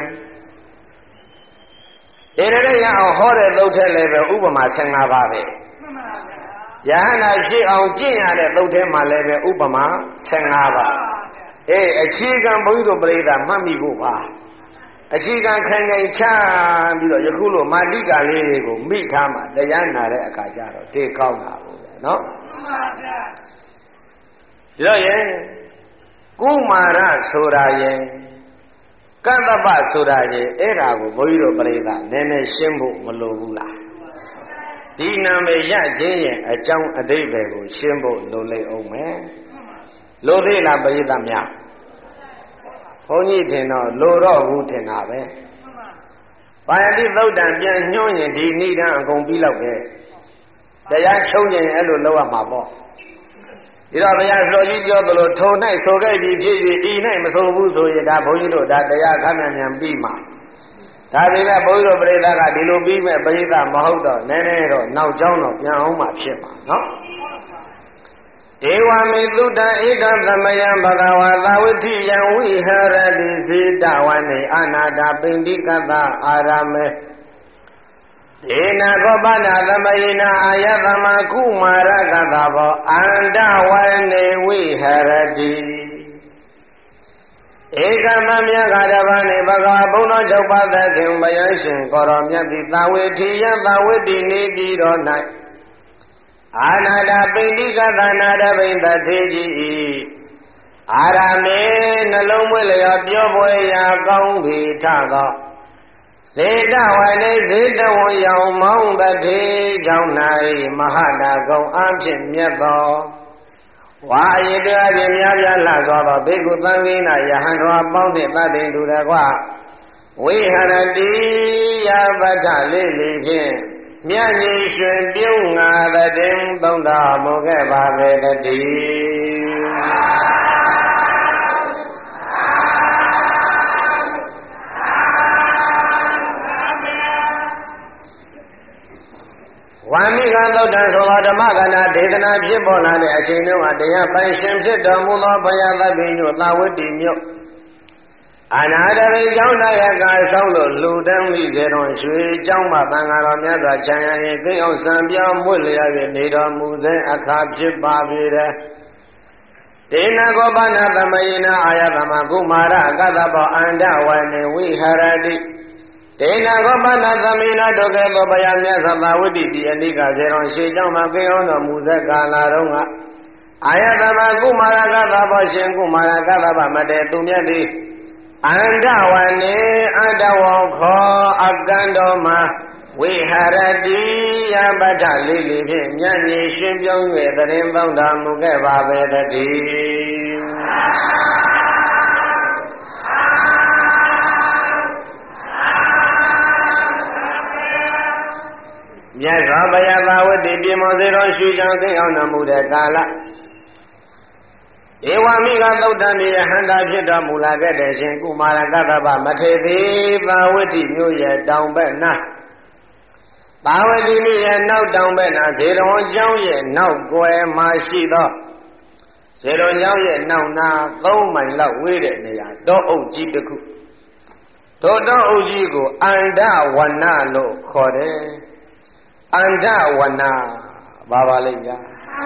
ဧရရရအောင်ဟောတဲ့သုတ်ထဲလည်းပဲဥပမာဆယ်ငါးပါးပဲယဟန္တာဖြစ်အောင်ကျင့်ရတဲ့သုတ်ထဲမှာလည်းပဲဥပမာဆယ်ငါးပါးအေးအခြေခံဘုန်းကြီးတို့ပြိဿမှတ်မိဖို့ပါအခြေခံခံခံချပြီးတော့ယခုလိုမာတိကာလေးတွေကိုမိထားမှတရားနာတဲ့အခါကျတော့တေကောင်းတာပေါ့နော်မှန်ပါဗျာဒီတော့ရင်ကုမာရဆိုတာရင်ကတ္တပဆိုတာရင်အဲ့ဒါကိုဘုန်းကြီးတို့ပြိဿနည်းနည်းရှင်းဖို့မလိုဘူးလားဒီနာမည်ရခြင်းရဲ့အကြောင်းအဓိပ္ပာယ်ကိုရှင်းဖို့လိုလိမ့်အောင်မယ်လိုသေးလားပြိဿများဘုန်းကြီးထင်တော့လိုတော့ဘူးထင်တာပဲပါယတိသုတ်တံပြန်ညွှန်းရင်ဒီနိဒံအကုန်ပြီးလောက်ပဲတရားချုပ်ရင်အဲ့လိုလောက်ရမှာပေါ့ဒီတော့ဘုရားစတော်ကြီးပြောသလိုထုံ၌ဆိုခဲ့ပြီးဖြစ်ပြီးဤ၌မဆိုဘူးဆိုရင်ဒါဘုန်းကြီးတို့ဒါတရားခမ်းမြန်မြန်ပြီးမှာဒါပေမဲ့ဘုန်းကြီးတို့ပြိဿကဒီလိုပြီးမဲ့ပြိဿမဟုတ်တော့နည်းနည်းတော့နောက်ကျောင်းတော့ပြန်အောင်မှဖြစ်မှာနော်ဒေဝမေသုတံဣဒံသမယံဘဂဝါသာဝိထိယံဝိဟရတိစေတဝနေအနာတာပိန္တိကတအာရမေဒေနာကောပနာသမယိနာအာယသမကုမာရကတဘောအန္တဝနေဝိဟရတိဧကသမယဂါရဗာနေဘဂဝါဘုံတော်၆ပါးသခင်ဘယံရှင်ကိုရောမြတ်တိသာဝေထိယသာဝိတိနေပြီးတော်၌အာနာတာပိဋိကသနာတပိတထေကြီးအာရမေနှလုံးမွေးလျောပြောပွဲရာကောင်းပြီထသောစေတဝနေစေတဝံရောင်မောင်းတထေကြောင့်၌မဟာနာကုံအဖြစ်မြတ်သောဝါယေတအပြင်များပြားလှစွာသောဘေကုသံဃိနာယဟန်တော်ပေါင်းနှင့်တတိတူတကွဝိဟရတိယပတ္ထလေးလေးဖြင့်မြတ်ကြီးရွှင်ပြုံးငါတဲ့သုံးတော်မူခဲ့ပါပေတည်းဝါမိကသုတ်တံဆိုသောဓမ္မကနာဒေသနာဖြစ်ပေါ်လာတဲ့အချိန်တုန်းကတရားပိုင်ရှင်ဖြစ်တော်မူသောဘုရားသခင်ညွတ်သာဝတိမြို့အနာတရိကျောင်းတရားကဆုံးလို့လူတန်းမိစေတော်ရွှေကျောင်းမှာသံဃာတော်များစွာခြံရည်သိအောင်စံပြောင်းမွေ့လျက်နေတော်မူစေအခါဖြစ်ပါပေတဲ့ဒေနကောပနာသမယေနအာယသမကုမာရကတ္တဘောအန္တဝနေဝိဟရတိဒေနကောပနာသမေနဒုက္ခေသောဘယမြတ်သဘာဝတိတိအနိကဇေရောရှေကျောင်းမှာကိအောင်တော်မူစေကာလာတော်ကအာယသမကုမာရကတ္တဘောရှင်ကုမာရကတ္တဗမတေသူမြတ်သည်အန္တဝနေအတ္တဝောခောအကံတော်မှာဝိဟရတိယပဋ္ဌလေးလေးဖြင့်မြတ်ကြီးရှင်ပြုံး၍တရင်ပေါင်းတော်မူခဲ့ပါပဲတည်းမြတ်စွာဘုရားသာဝတိပြေမောစေတော်ရွှေချောင်းသိအောင်တော်မူတဲ့ကာလဧဝမိကသုတ်တံမြေဟန္တာဖြစ်တော်မူလာခဲ့တဲ့ရှင်ကုမာရကတ္တဗမထေသေးသာဝတိမြို့ရဲ့တောင်ဘက်နာသာဝတိမြို့ရဲ့နောက်တောင်ဘက်နာဇေရဝံကျောင်းရဲ့နောက်ကွယ်မှာရှိသောဇေရဝံကျောင်းရဲ့နောက်နာသုံးမိုင်လောက်ဝေးတဲ့နေရာတောအုပ်ကြီးတစ်ခုထိုတောအုပ်ကြီးကိုအန္တဝနလို့ခေါ်တယ်အန္တဝနဘာပါလိမ့်ဗျာ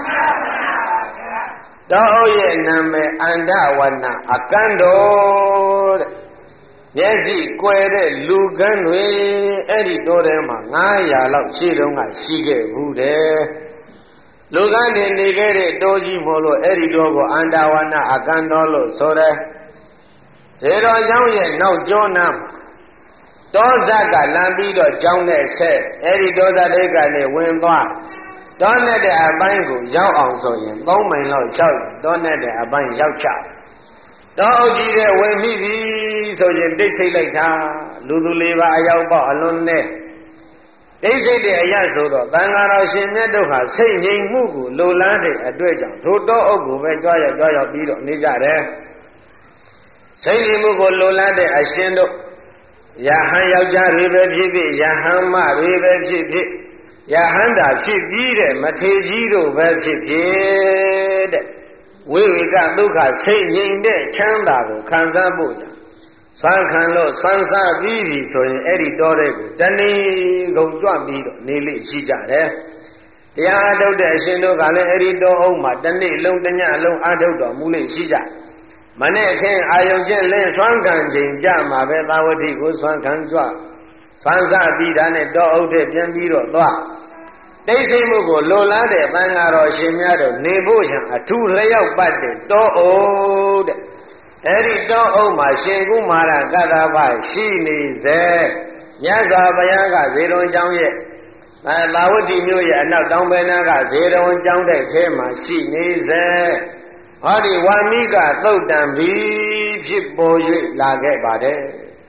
တောအုပ်ရဲ့နာမည်အန္တဝနအကန့်တော်တဲ့မျက်စိကွယ်တဲ့လူကန်းတွေအဲ့ဒီတောထဲမှာငါးရာလောက်ရှိတုန်းကရှိခဲ့ဘူးတဲ့လူကန်းတွေနေခဲ့တဲ့တောကြီးမို့လို့အဲ့ဒီတောကိုအန္တဝနအကန့်တော်လို့ဆိုတယ်ဇေတော်ကျောင်းရဲ့နောက်ကျောနာမှာတောဇက်ကလမ်းပြီးတော့ကျောင်းနဲ့ဆက်အဲ့ဒီတောဇက်တွေကနေဝင်သွားတောနဲ့တဲ့အပိုင်းကိုရောက်အောင်ဆိုရင်သုံးမိုင်လောက်လျှောက်တောနဲ့တဲ့အပိုင်းရောက်ချတောအုပ်ကြီးတဲ့ဝင်မိပြီဆိုရင်တိတ်ဆိတ်လိုက်တာလူသူလေးပါအရောက်ပေါက်အလွန်နဲ့တိတ်ဆိတ်တဲ့အရာဆိုတော့သံဃာတော်ရှင်မြတ်တို့ဟာစိတ်ငြိမ်မှုကိုလိုလားတဲ့အတွေ့အကြုံထိုတောအုပ်ကိုပဲကြွားရောက်ကြွားရောက်ပြီးတော့နေကြတယ်စိတ်ငြိမ်မှုကိုလိုလားတဲ့အရှင်တို့ယဟန်ယောက်ျားတွေပဲဖြစ်ဖြစ်ယဟန်မတွေပဲဖြစ်ဖြစ်ယဟန္တာဖြစ်ပြီးတဲ့မထေကြီးတို့ပဲဖြစ်ဖြစ်တဲ့ဝိဝေကဒုက္ခစိတ်ငြိမ်တဲ့ချမ်းသာကိုခံစားဖို့ကြောင့်ဆွမ်းခံလို့ဆွမ်းစားပြီးပြီဆိုရင်အဲ့ဒီတောတဲ့ကိုတဏှီကုန်ကြွပြီးတော့နေလိရှိကြတယ်တရားအထုတ်တဲ့အရှင်တို့ကလည်းအဲ့ဒီတောအုပ်မှာတနေ့လုံးတညလုံးအထုတ်တော်မူလိရှိကြမနေ့ခင်အာယုံကျင့်လင်းဆွမ်းခံချိန်ကြမှာပဲသာဝတိကိုဆွမ်းခံကြွဆွမ်းစားပြီးတာနဲ့တောအုပ်တဲ့ပြန်ပြီးတော့သွားတိတ်ဆိတ်မှုကိုလိုလားတဲ့သံဃာတော်ရှင်များတို့နေဖို့ရန်အထူးလျောက်ပတ်တဲ့တောအုပ်တဲ့အဲ့ဒီတောအုပ်မှာရှင်ကုမာရကတ္တဗရှိနေစေမြတ်စွာဘုရားကဇေရဝံကျောင်းရဲ့သာဝတိမြို့ရဲ့အနောက်တောင်ဘက်နာကဇေရဝံကျောင်းတဲ့ထဲမှာရှိနေစေဟောဒီဝါမိကသုတ်တံပြီးဖြစ်ပေါ်၍လာခဲ့ပါတယ်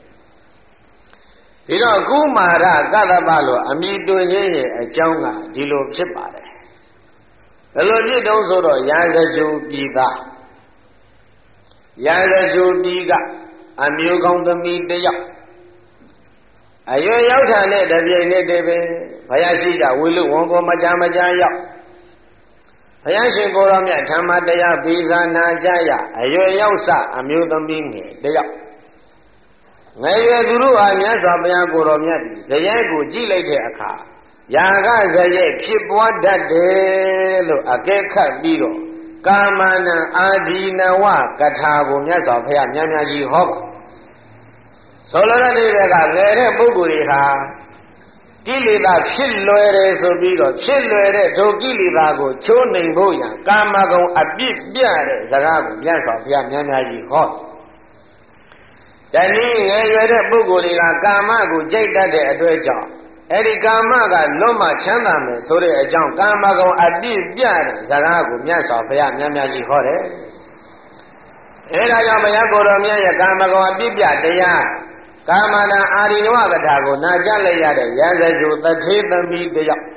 ဒီတော့ကုမာရကတ္တဗလို့အမိတွင်ခြင်းရဲ့အကြောင်းကဒီလိုဖြစ်ပါတယ်ဘယ်လိုဖြစ်တုံးဆိုတော့ရာဇဂျူပြည်သားရာဇဂျူပြည်ကအမျိုးကောင်းသမီးတယောက်အရွယ်ရောက်တာနဲ့တပြိုင်နက်တည်းပဲဘုရားရှိကြဝိလုဝန်ကိုမကြမကြရောက်ဘုရားရှင်ကိုရောမြတ်ဓမ္မတရားပေးစာနာကြရအရွယ်ရောက်စအမျိုးသမီးငယ်တယောက်ငယ်ရွယ်သူတို့ဟာမြတ်စွာဘုရားကိုရောမြတ်ဒီဇယက်ကိုကြည့်လိုက်တဲ့အခါယာကဇယက်ဖြစ်ပွားတတ်တယ်လို့အကဲခတ်ပြီးတော့ကာမနံအာဒီနဝကထာကိုမြတ်စွာဘုရားများများကြီးဟောဆိုလိုတဲ့ဒီကငယ်တဲ့ပုဂ္ဂိုလ်တွေဟာကိလေသာဖြစ်လွယ်တယ်ဆိုပြီးတော့ဖြစ်လွယ်တဲ့ဒုကိလေသာကိုချိုးနှိမ်ဖို့ရန်ကာမဂုဏ်အပြစ်ပြတဲ့စကားကိုမြတ်စွာဘုရားများများကြီးဟောတနည်းငယ်ရွယ်တဲ့ပုဂ္ဂိုလ်တွေကကာမကိုကြိတ်တတ်တဲ့အတွက်ကြောင့်အဲ့ဒီကာမကလွတ်မှချမ်းသာမယ်ဆိုတဲ့အကြောင်းကာမဂုဏ်အပြစ်ပြတဲ့စကားကိုမြတ်စွာဘုရားများများကြီးဟောတယ်အဲဒါကြောင့်ဘုရားကိုယ်တော်မြတ်ရဲ့ကာမဂုဏ်အပြစ်ပြတရားကာမနာအာရိနဝကထာကိုနာကြားလိုက်ရတဲ့ရဇဇုတထေသမီးတယောက်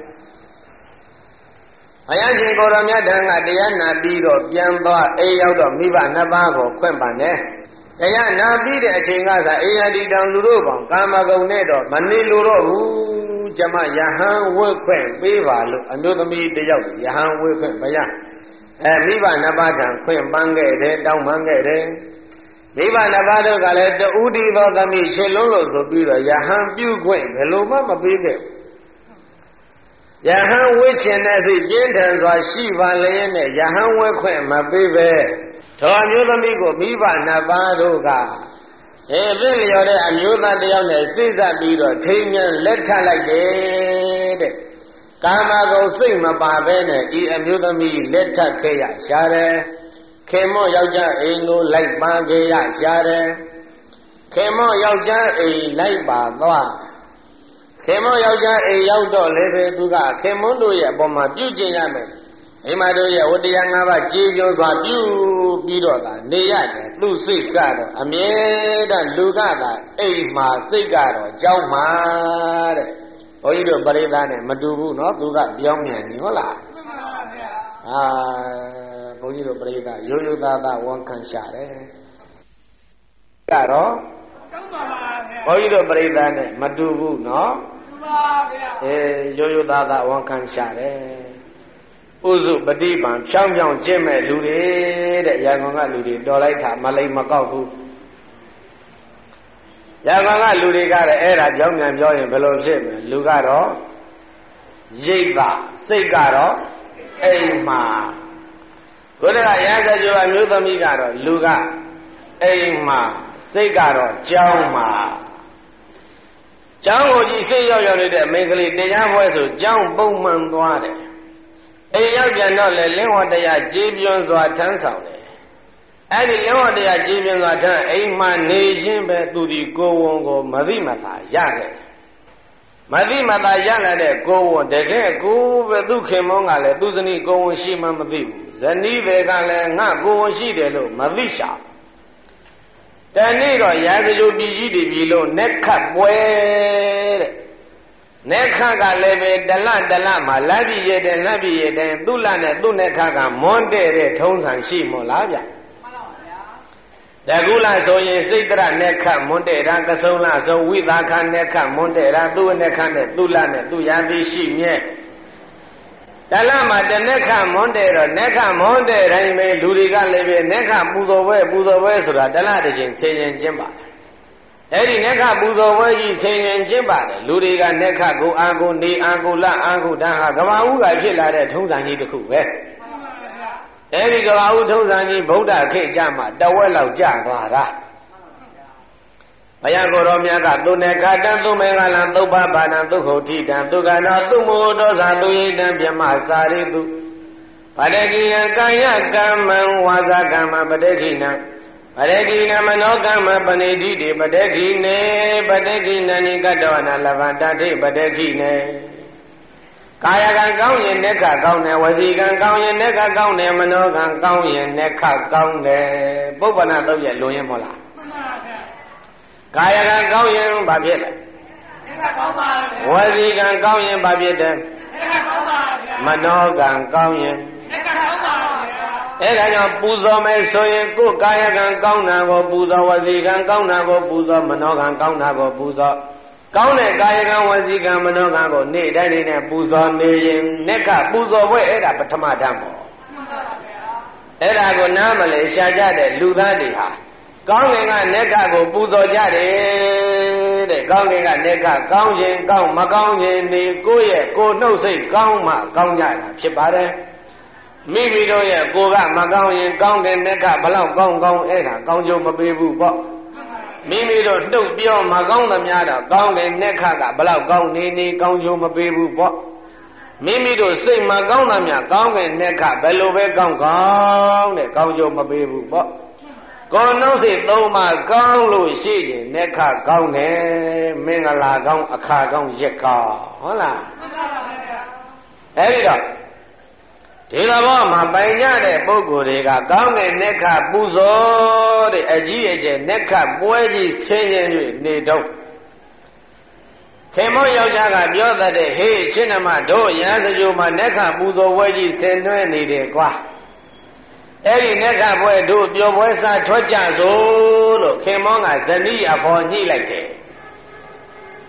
ဘုရားရှင်ကိုယ်တော်မြတ်ထံကတရားနာပြီးတော့ပြန်သွားအိမ်ရောက်တော့မိဘနှစ်ပါးကိုခွင့်ပန်တယ်တရားနာပြီးတဲ့အချိန်ကသာအေယတိတောင်လူတို့ပေါင်းကာမဂုဏ်နဲ့တော့မနေလို့တော့ဘူးကျမယဟန်ဝတ်ခွင့်ပေးပါလို့အမျိုးသမီးတယောက်ယဟန်ဝတ်ခွင့်မရအဲမိဘနှစ်ပါးထံခွင့်ပန်းခဲ့တယ်တောင်းပန်ခဲ့တယ်မိဘနှစ်ပါးတို့ကလည်းတူတီသောသမီးချစ်လုံးလို့ဆိုပြီးတော့ယဟန်ပြုခွင့်ဘယ်လိုမှမပေးခဲ့ယဟန်ဝတ်ခြင်းနဲ့စိတ်ပြင်းထန်စွာရှိပါလျက်နဲ့ယဟန်ဝတ်ခွင့်မပေးပဲထိုအမျိုးသမီးကိုမိဘနှစ်ပါးတို့ကအဲသိလျော်တဲ့အမျိုးသားတယောက်နဲ့စိတ်ဆက်ပြီးတော့ထိမ်းမြန်းလက်ထပ်လိုက်တယ်တဲ့ကာမဂုဏ်စိတ်မပါဘဲနဲ့ဤအမျိုးသမီးလက်ထပ်ခဲ့ရရှာတယ်ခင်မောယောက်ျားအိမ်ကိုလိုက်ပါခဲ့ရရှာတယ်ခင်မောယောက်ျားအိမ်လိုက်ပါသွားခင်မောယောက်ျားအိမ်ရောက်တော့လည်းပဲသူကခင်မွန်းတို့ရဲ့အပေါ်မှာပြုကျင့်ရမယ်အိမ်မတို့ရဲ့ဝတ္တရား၅ပါးကြည်ပြောစွာပြုပြီးတော့ကနေရတယ်သူ့စိတ်ကတော့အမြဲတမ်းလူကသာအိမ်မှာစိတ်ကတော့ကြောင်းမှာတဲ့ဘုန်းကြီးတို့ပရိသတ်နဲ့မတူဘူးเนาะသူကပြောင်းမြန်နေဟုတ်လားမှန်ပါဗျာအာဘုန်းကြီးတို့ပရိသတ်ရိုးရိုးသားသားဝန်ခံရှာတယ်ကတော့ကြောင်းပါဗျာဘုန်းကြီးတို့ပရိသတ်နဲ့မတူဘူးเนาะမှန်ပါဗျာအဲရိုးရိုးသားသားဝန်ခံရှာတယ်ဥစုပฏิပံဖြောင်းဖြောင်းကျင့်မဲ့လူတွေတဲ့ရန်ကုန်ကလူတွေတော်လိုက်တာမလိမ္မကောက်ဘူးရန်ကုန်ကလူတွေကလည်းအဲ့ဒါကြောင်းမြန်ပြောရင်ဘယ်လိုဖြစ်မလဲလူကတော့ရိပ်ပါစိတ်ကတော့အိမ်မှာကိုယ်တည်းကရဟန်းကျော်အမျိုးသမီးကတော့လူကအိမ်မှာစိတ်ကတော့ကြောင်းမှာကျောင်းကိုကြည့်စိတ်ရောက်ရောက်နေတဲ့မိန်းကလေးတရားပွဲဆိုကျောင်းပုံမှန်သွားတယ်အိမ်ရောက်ပြန်တော့လေလင်းဝတရားကြည်ပြွန်းစွာထမ်းဆောင်တယ်အဲ့ဒီလင်းဝတရားကြည်ပြွန်းစွာထမ်းအိမ်မှာနေခြင်းပဲသူဒီကိုယ်ဝန်ကိုမသိမသာရခဲ့မသိမသာရလာတဲ့ကိုယ်ဝန်တကယ်ကိုပဲသူခင်မောင်းကလည်းသူဇနီးကိုယ်ဝန်ရှိမှမသိဘူးဇနီးတွေကလည်းငါကိုယ်ဝန်ရှိတယ်လို့မသိရှာတနေ့တော့ရာဇဂိုပြည်ကြီးတည်ပြီလို့နက်ခတ်ပွဲတဲ့နက်ခတ်ကလည်းပဲတလတလမှာလက်ပြည့်ရတဲ့လက်ပြည့်ရတဲ့သူ့လက်နဲ့သူ့နက်ခတ်ကမွန်းတဲ့တဲ့ထုံးစံရှိမို့လားဗျမှန်ပါဗျာတကူလာဆိုရင်စိတ်တရနက်ခတ်မွန်းတဲ့တာကစုံလာဆိုဝိသခနက်ခတ်မွန်းတဲ့တာသူ့နက်ခတ်နဲ့သူ့လက်နဲ့သူ့ရာသီရှိမြဲတလမှာတနက်ခတ်မွန်းတဲ့တော့နက်ခတ်မွန်းတဲ့တိုင်းပဲလူတွေကလည်းပဲနက်ခတ်ပူဇော်ပွဲပူဇော်ပွဲဆိုတာတလတစ်ချိန်ဆင်ရင်ကျင်းပါအဲ့ဒီနက္ခပူဇော်ပွဲကြီးဆင်ရင်ကျင့်ပါတယ်လူတွေကနက္ခကိုအာကိုနေအာကိုလအာကိုဒါဟာကဘာဥကဖြစ်လာတဲ့ထုံးစံကြီးတစ်ခုပဲအဲ့ဒီကဘာဥထုံးစံကြီးဗုဒ္ဓခေတ်ကြမှာတဝက်လောက်ကြာသွားတာဘုရားကိုယ်တော်မြတ်ကသူနေခတံသူမေငလံသုဘဘာနံသုခုဋ္ဌိတံသူကနောသူမောဒောဇာသူယိတံပြမစာရိတုဗတကိယံကာယကမ္မံဝါစာကမ္မံပဋိခိနံပရကိနမနောကမ္မပဏိတိတိပတခိနေပတခိနနိကတောနာလဗန္တတိပတခိနေကာယကံကောင်းရင်လက်ခကောင်းတယ်ဝစီကံကောင်းရင်လက်ခကောင်းတယ်မနောကံကောင်းရင်လက်ခကောင်းတယ်ပုပ္ပနာတော့ရဲ့လွန်ရင်မဟုတ်လားမှန်ပါဗျာကာယကံကောင်းရင်ဘာဖြစ်လဲလက်ခကောင်းပါဗျာဝစီကံကောင်းရင်ဘာဖြစ်တယ်လက်ခကောင်းပါဗျာမနောကံကောင်းရင်လက်ခကောင်းပါဗျာအဲ့ဒါကြောင့်ပူဇော်မယ်ဆိုရင်ကိုယ်ကာယကံကောင်းတာကိုပူဇော်ဝစီကံကောင်းတာကိုပူဇော်မနောကံကောင်းတာကိုပူဇော်ကောင်းတဲ့ကာယကံဝစီကံမနောကံကိုနေ့တိုင်းနေ့နဲ့ပူဇော်နေရင်နက်ကပူဇော်ပွဲအဲ့ဒါပထမဓမ္မပေါ့အဲ့ဒါကိုနားမလဲရှာကြတဲ့လူသားတွေဟာကောင်းကင်ကနက်ကကိုပူဇော်ကြတယ်တဲ့ကောင်းကင်ကနက်ကကောင်းခြင်းကောင်းမကောင်းခြင်းနေကိုယ့်ရဲ့ကိုယ်နှုတ်စိတ်ကောင်းမှကောင်းကြတာဖြစ်ပါတယ်မိမိတို့ရဲ့ကိုယ်ကမကောင်းရင်ကောင်းတဲ့နက်ကဘလောက်ကောင်းကောင်းအဲ့ဒါကောင်းကျိုးမပေးဘူးပေါ့မိမိတို့နှုတ်ပြောမကောင်းသမျှတော့ကောင်းတဲ့နက်ကကဘလောက်ကောင်းနေနေကောင်းကျိုးမပေးဘူးပေါ့မိမိတို့စိတ်မကောင်းသမျှကောင်းတဲ့နက်ကဘယ်လိုပဲကောင်းကောင်းတဲ့ကောင်းကျိုးမပေးဘူးပေါ့ကိုယ်နှုတ်စိတ်သုံးပါကောင်းလို့ရှိရင်နက်ကကောင်းတယ်မင်္ဂလာကောင်းအခါကောင်းရက်ကောင်းဟုတ်လားအဲ့ဒီတော့ဒီသဘောမှာပိုင်ကြတဲ့ပုဂ္ဂိုလ်တွေကကောင်းတဲ့နက္ခပူဇော်တဲ့အကြီးအကျယ်နက္ခပွဲကြီးဆင်းရဲ၍နေတော့ခေမောယောက်ျားကပြောတတ်တဲ့ဟေးချင်းနမတို့ရဟန်းစကြိုမှာနက္ခပူဇော်ပွဲကြီးဆင်နွှဲနေတယ်ကွာအဲ့ဒီနက္ခပွဲတို့ပျော်ပွဲစားထွက်ကြစို့လို့ခေမောကဇနီးအဖော်ညှိလိုက်တယ်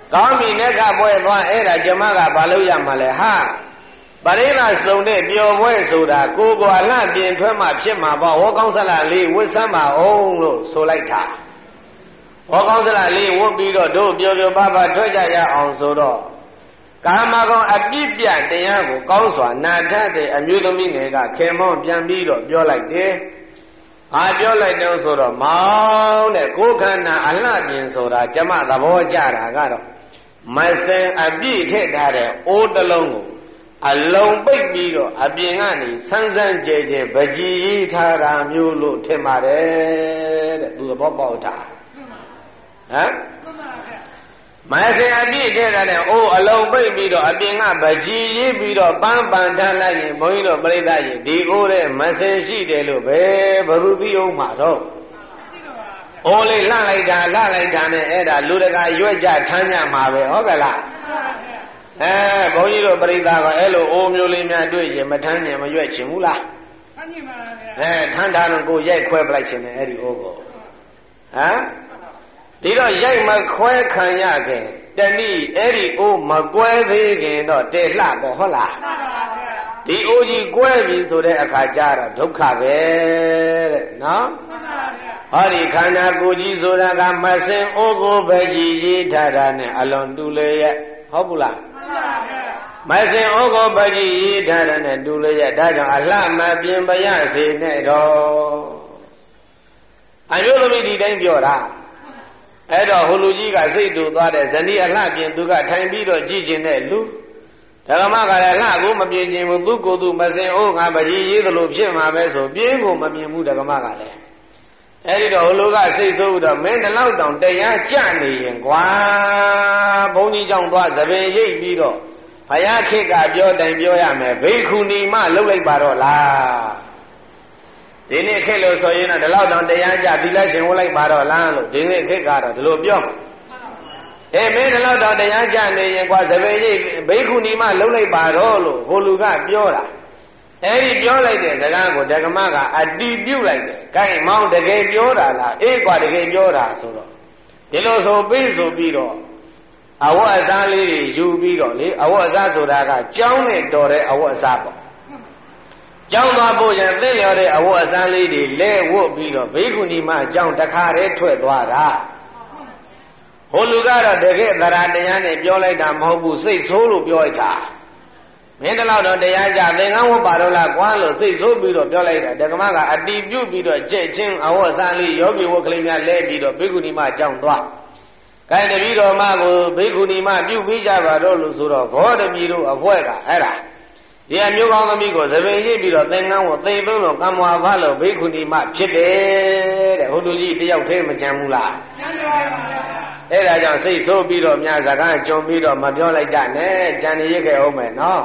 ကောင်းပြီနဲ့ကပွဲသွားအဲ့ဒါကျမကဘာလို့ရမှာလဲဟာပရိသတ်စုံတဲ့ပျော်ပွဲဆိုတာကိုယ်ကွာလှပြင်ထွက်မှဖြစ်မှာပေါ့ဝေါကောင်းစလလေးဝတ်ဆမ်းပါအောင်လို့ဆိုလိုက်တာဝေါကောင်းစလလေးဝတ်ပြီးတော့တို့ပျော်ပျော်ပါပါထွက်ကြရအောင်ဆိုတော့ကာမဂုဏ်အပြစ်ပြတရားကိုကောင်းစွာနာထတဲ့အမျိုးသမီးငယ်ကခင်မောင်းပြန်ပြီးတော့ပြောလိုက်တယ်။ဟာပြောလိုက်တော့ဆိုတော့မောင်းတဲ့ကိုယ်ခန္ဓာအလှပြင်ဆိုတာကျမသဘောကျတာကတော့မစင်အပြည့်ထည့်ထားတဲ့အိုးတစ်လုံးကိုအလုံးပိတ်ပြီးတော့အပြင်ကနေဆန်းဆန်းကြဲကြဲပကြီးရေးထားတာမျိုးလို့ထင်ပါတယ်တဲ့သူသဘောပေါက်တာဟမ်မစင်အပြည့်ထည့်ထားတဲ့အိုးအလုံးပိတ်ပြီးတော့အပြင်ကပကြီးရေးပြီးတော့ပန်းပန်ထားလိုက်ရင်ဘုန်းကြီးတို့ပြိဿကြီးဒီအိုးတဲ့မစင်ရှိတယ်လို့ပဲဘယ်သူသိအောင်မှာတော့အိုးလေးလှလိုက်တာလှလိုက်တာနဲ့အဲ့ဒါလူတကာရွက်ကြထမ်းကြမှာပဲဟုတ်ကဲ့လားအဲဘုန်းကြီးတို့ပြိဿကအဲ့လိုအိုးမျိုးလေးများတွေ့ရင်မထမ်းရင်မရွက်ချင်ဘူးလားထမ်းချင်ပါဗျာအဲထမ်းတာတော့ကိုရိုက်ခွဲပလိုက်ချင်တယ်အဲ့ဒီအိုးကိုဟမ်ဒီတော့ရိုက်မခွဲခံရခင်တဏိအဲ့ဒီအိုးမကွဲသေးခင်တော့တေလှပေါ့ဟုတ်လားဒီအိုးကြီးကွဲပြီဆိုတဲ့အခါကျတော့ဒုက္ခပဲတဲ့နော်ဟောဒီခန္ဓာကိုယ်ကြီးဆိုတာကမစင်အိုးကိုပဲကြည်ရေးထားတာနဲ့အလွန်တူလေရဲ့ဟုတ်ဘူးလားမစင်ဩဃပတိဤထားတဲ့နဲ့တူလျက်ဒါကြောင့်အလှမပြင်ပရစေနဲ့တော့အမျိုးသမီးဒီတိုင်းပြောတာအဲ့တော့ဟိုလူကြီးကစိတ်တူသွားတဲ့ဇနီးအလှပြင်သူကထိုင်ပြီးတော့ကြည့်ကျင်တဲ့လူဓမ္မကလည်းလှကိုမပြင်ကျင်ဘူးသူကိုယ်သူမစင်ဩဃပတိရေးသလိုဖြစ်မှာပဲဆိုပြင်းကိုမမြင်ဘူးဓမ္မကလည်းအဲ့ဒီတော့ဟိုလူကစိတ်ဆိုးတော့မင်းတလောက်တောင်တရားကြနေရင်ကွာဘုန်းကြီးကြောင့်သွားသပင်ရိပ်ပြီးတော့ဘုရားခေတ်ကပြောတိုင်ပြောရမယ်ဘိက္ခုနီမလှုပ်လိုက်ပါတော့လားဒီနေ့ခေတ်လို့ဆိုရင်တော့ဒီလောက်တောင်တရားကြသီလရှင်ဝတ်လိုက်ပါတော့လားလို့ဒီနေ့ခေတ်ကတော့ဒီလိုပြောအေးမင်းဒီလောက်တောင်တရားကြနေရင်ကွာသပင်ရိပ်ဘိက္ခုနီမလှုပ်လိုက်ပါတော့လို့ဟိုလူကပြောတာအဲ့ဒီပြောလိုက်တဲ့စကားကိုဓမ္မကအတီးပြုတ်လိုက်တယ်။ဂိုင်းမောင်းတကယ်ပြောတာလားအေးကွာတကယ်ပြောတာဆိုတော့ဒီလိုဆိုပြီးဆိုပြီးတော့အဝတ်အစားလေးတွေယူပြီးတော့လေအဝတ်အစားဆိုတာကကြောင်းနဲ့တော်တဲ့အဝတ်အစားပေါ့။ကြောင်းသွားဖို့ရသိရတဲ့အဝတ်အစားလေးတွေလဲဝတ်ပြီးတော့ဘိက္ခုနီမအကြောင်းတခါတည်းထွက်သွားတာ။ဟိုလူကတော့တကယ်သရတရားနဲ့ပြောလိုက်တာမဟုတ်ဘူးစိတ်ဆိုးလို့ပြောလိုက်တာ။မင်းတလောက်တော့တရားကြသင်္ကန်းဝတ်ပါတော့လားကွာလို့စိတ်ဆိုးပြီးတော့ပြောလိုက်တာဓမ္မကအတီးပြုတ်ပြီးတော့ကြက်ချင်းအဝတ်စားလေးယောဂီဝတ်ကလေးများလဲပြီးတော့ဘိက္ခုနီမအကြောင်းသွား။ခိုင်တပည့်တော်မကိုဘိက္ခုနီမပြုတ်ပြီးကြပါတော့လို့ဆိုတော့ဘောဓမီတို့အဖွဲကအဲ့ဒါဒီအမျိုးကောင်းသမီးကိုသပင်ရိပ်ပြီးတော့သင်္ကန်းဝတ်သိမ့်သုံးလို့ကမ္မဝါဖလို့ဘိက္ခုနီမဖြစ်တယ်တဲ့ဟိုလူကြီးတယောက်တည်းမကြံဘူးလားကြံပါပါဗျာအဲ့ဒါကြောင့်စိတ်ဆိုးပြီးတော့များစကားကြုံပြီးတော့မပြောလိုက်ကြနဲ့ကြံနေရခဲ့အောင်မယ်နော်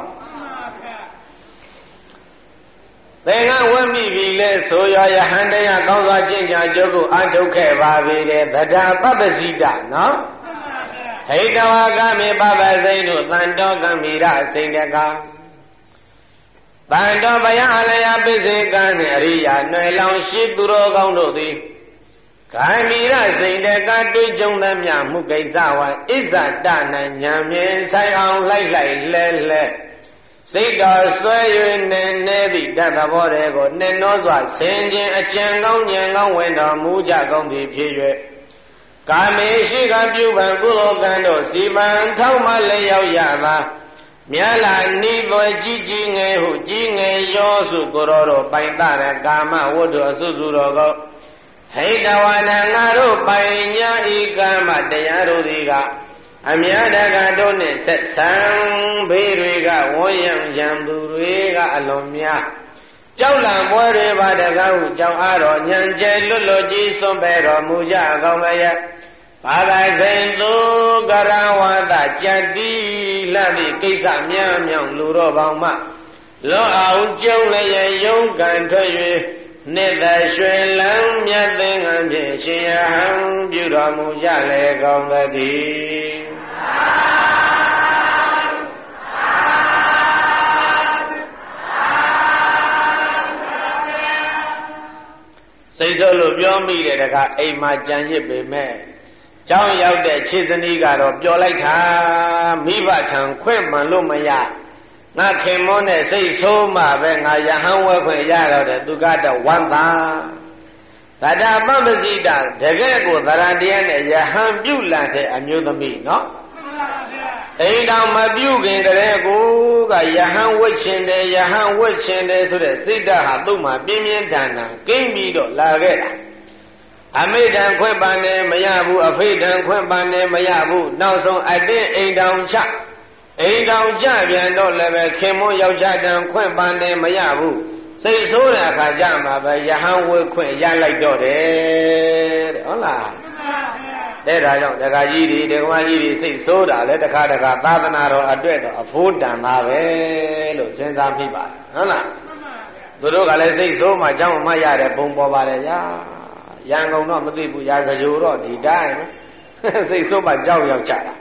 သင်္ကန်းဝတ်မိပြီလဲဆိုရယဟန်တရားကောင်းစွာကျင့်ကြံကြုတ်ကိုအထုတ်ခဲ့ပါပြီတဲ့သဒ္ဓပပ္ပစီတနော်ဟိတဝါကမေပပစိန်တို့တန်တော်ကမိရစိန်တကတန်တော်ဘယအလယပိစေကံနှင့်အရိယာနှွယ်လောင်ရှိသူတော်ကောင်းတို့သည်ခိုင်မိရစိန်တကတွေးကြုံသမျှမှုကိစ္စဝါဣဇတနဉာဏ်မြင်ဆိုင်အောင်လိုက်လိုက်လဲလဲစိတ်တော်ဆွဲ၍နေနေသည့်တတ်သဘောတွေကိုနှင်းနှောစွာဆင်ခြင်အကျဉ်ကောင်းဉာဏ်ကောင်းဝင်တော်မူကြကောင်းသည်ဖြစ်၍ကာမေရှိကပြုပံကုသိုလ်ကံတို့စီမံထောက်မှလျောက်ရပါမြတ်လာနိသွယ်ကြီးကြီးငယ်ဟုကြီးငယ်ရောစုကိုရောတို့ပိုင်တရကာမဝတ္ထုအစုစုတော်ကိုဟိတဝနငါတို့ပိုင်ညာဤကာမတရားတို့သည်ကအမြတ်တကတို့နှင့်ဆက်ဆံဘေးတွေကဝန်းရံရံသူတွေကအလွန်များကြောက်လန့်ပွဲတွေပါတကားဟုကြောက်အားတော်ညံကျဲလွတ်လွတ်ကြီးစွန့်ပဲတော်မူကြကောင်းလည်းဘာသာစိန်သူကရဝတကြတိလတ်သည့်ကိစ္စများမြောင်လူတော်ပေါင်းမှလောအောင်ကျုံလည်းရုံးကန်ထွက်၍နှစ်သက်ရွှေလန်းမြတ်သင်္ကန်းဖြင့်ရှင်ယဟန်ပြုတော်မူကြလေကောင်းသတည်းစိတ်ဆိုးလို့ပြောမိတယ်တခါအိမ်မှာကြံရစ်ပေမဲ့ကျောင်းရောက်တဲ့ခြေစနီးကတော့ပျော်လိုက်တာမိဘထံခွင့်မှန်လို့မရငါခင်မွန်းတဲ့စိတ်ဆိုးမှပဲငါယဟန်ဝဲခွင့်ရတော့တယ်သူကတော့ဝမ်းသာတတပပ္ပစိတတကယ်ကိုသရတရားနဲ့ယဟန်ပြုလာတဲ့အမျိုးသမီးနော်အိမ်တော်မပြုခင်တည်းကိုကယဟန်ဝတ်ချင်တယ်ယဟန်ဝတ်ချင်တယ်ဆိုတဲ့စိတ်ဓာတ်ဟာသူ့မှာပြင်းပြင်းထန်ထန်ကိမ့်ပြီးတော့လာခဲ့တာအမိတံခွင့်ပန်တယ်မရဘူးအဖိတံခွင့်ပန်တယ်မရဘူးနောက်ဆုံးအတင်းအိမ်တော်ချအိမ်တော်ကြပြန်တော့လည်းပဲခင်မွန်းယောက်ျားတံခွင့်ပန်တယ်မရဘူးစိတ်ဆိုးတဲ့အခါကျမှပဲယဟန်ဝတ်ခွင့်ရလိုက်တော့တယ်တဲ့ဟုတ်လားတဲ့ဒါကြောင့်ဒကာကြီးတွေဒကာမကြီးတွေစိတ်ဆိုးတာလဲတခါတခါသာသနာတော်အတွက်တော့အဖို့တန်ပါပဲလို့စဉ်းစားမိပါတယ်ဟုတ်လားသူတို့ကလည်းစိတ်ဆိုးမှကြောင်းမရတဲ့ပုံပေါ်ပါတယ်ဗျာရန်ကုန်တော့မသိဘူးရာဇဂိုတော့ဒီတိုင်းစိတ်ဆိုးမှကြောက်ရောက်ကြတာ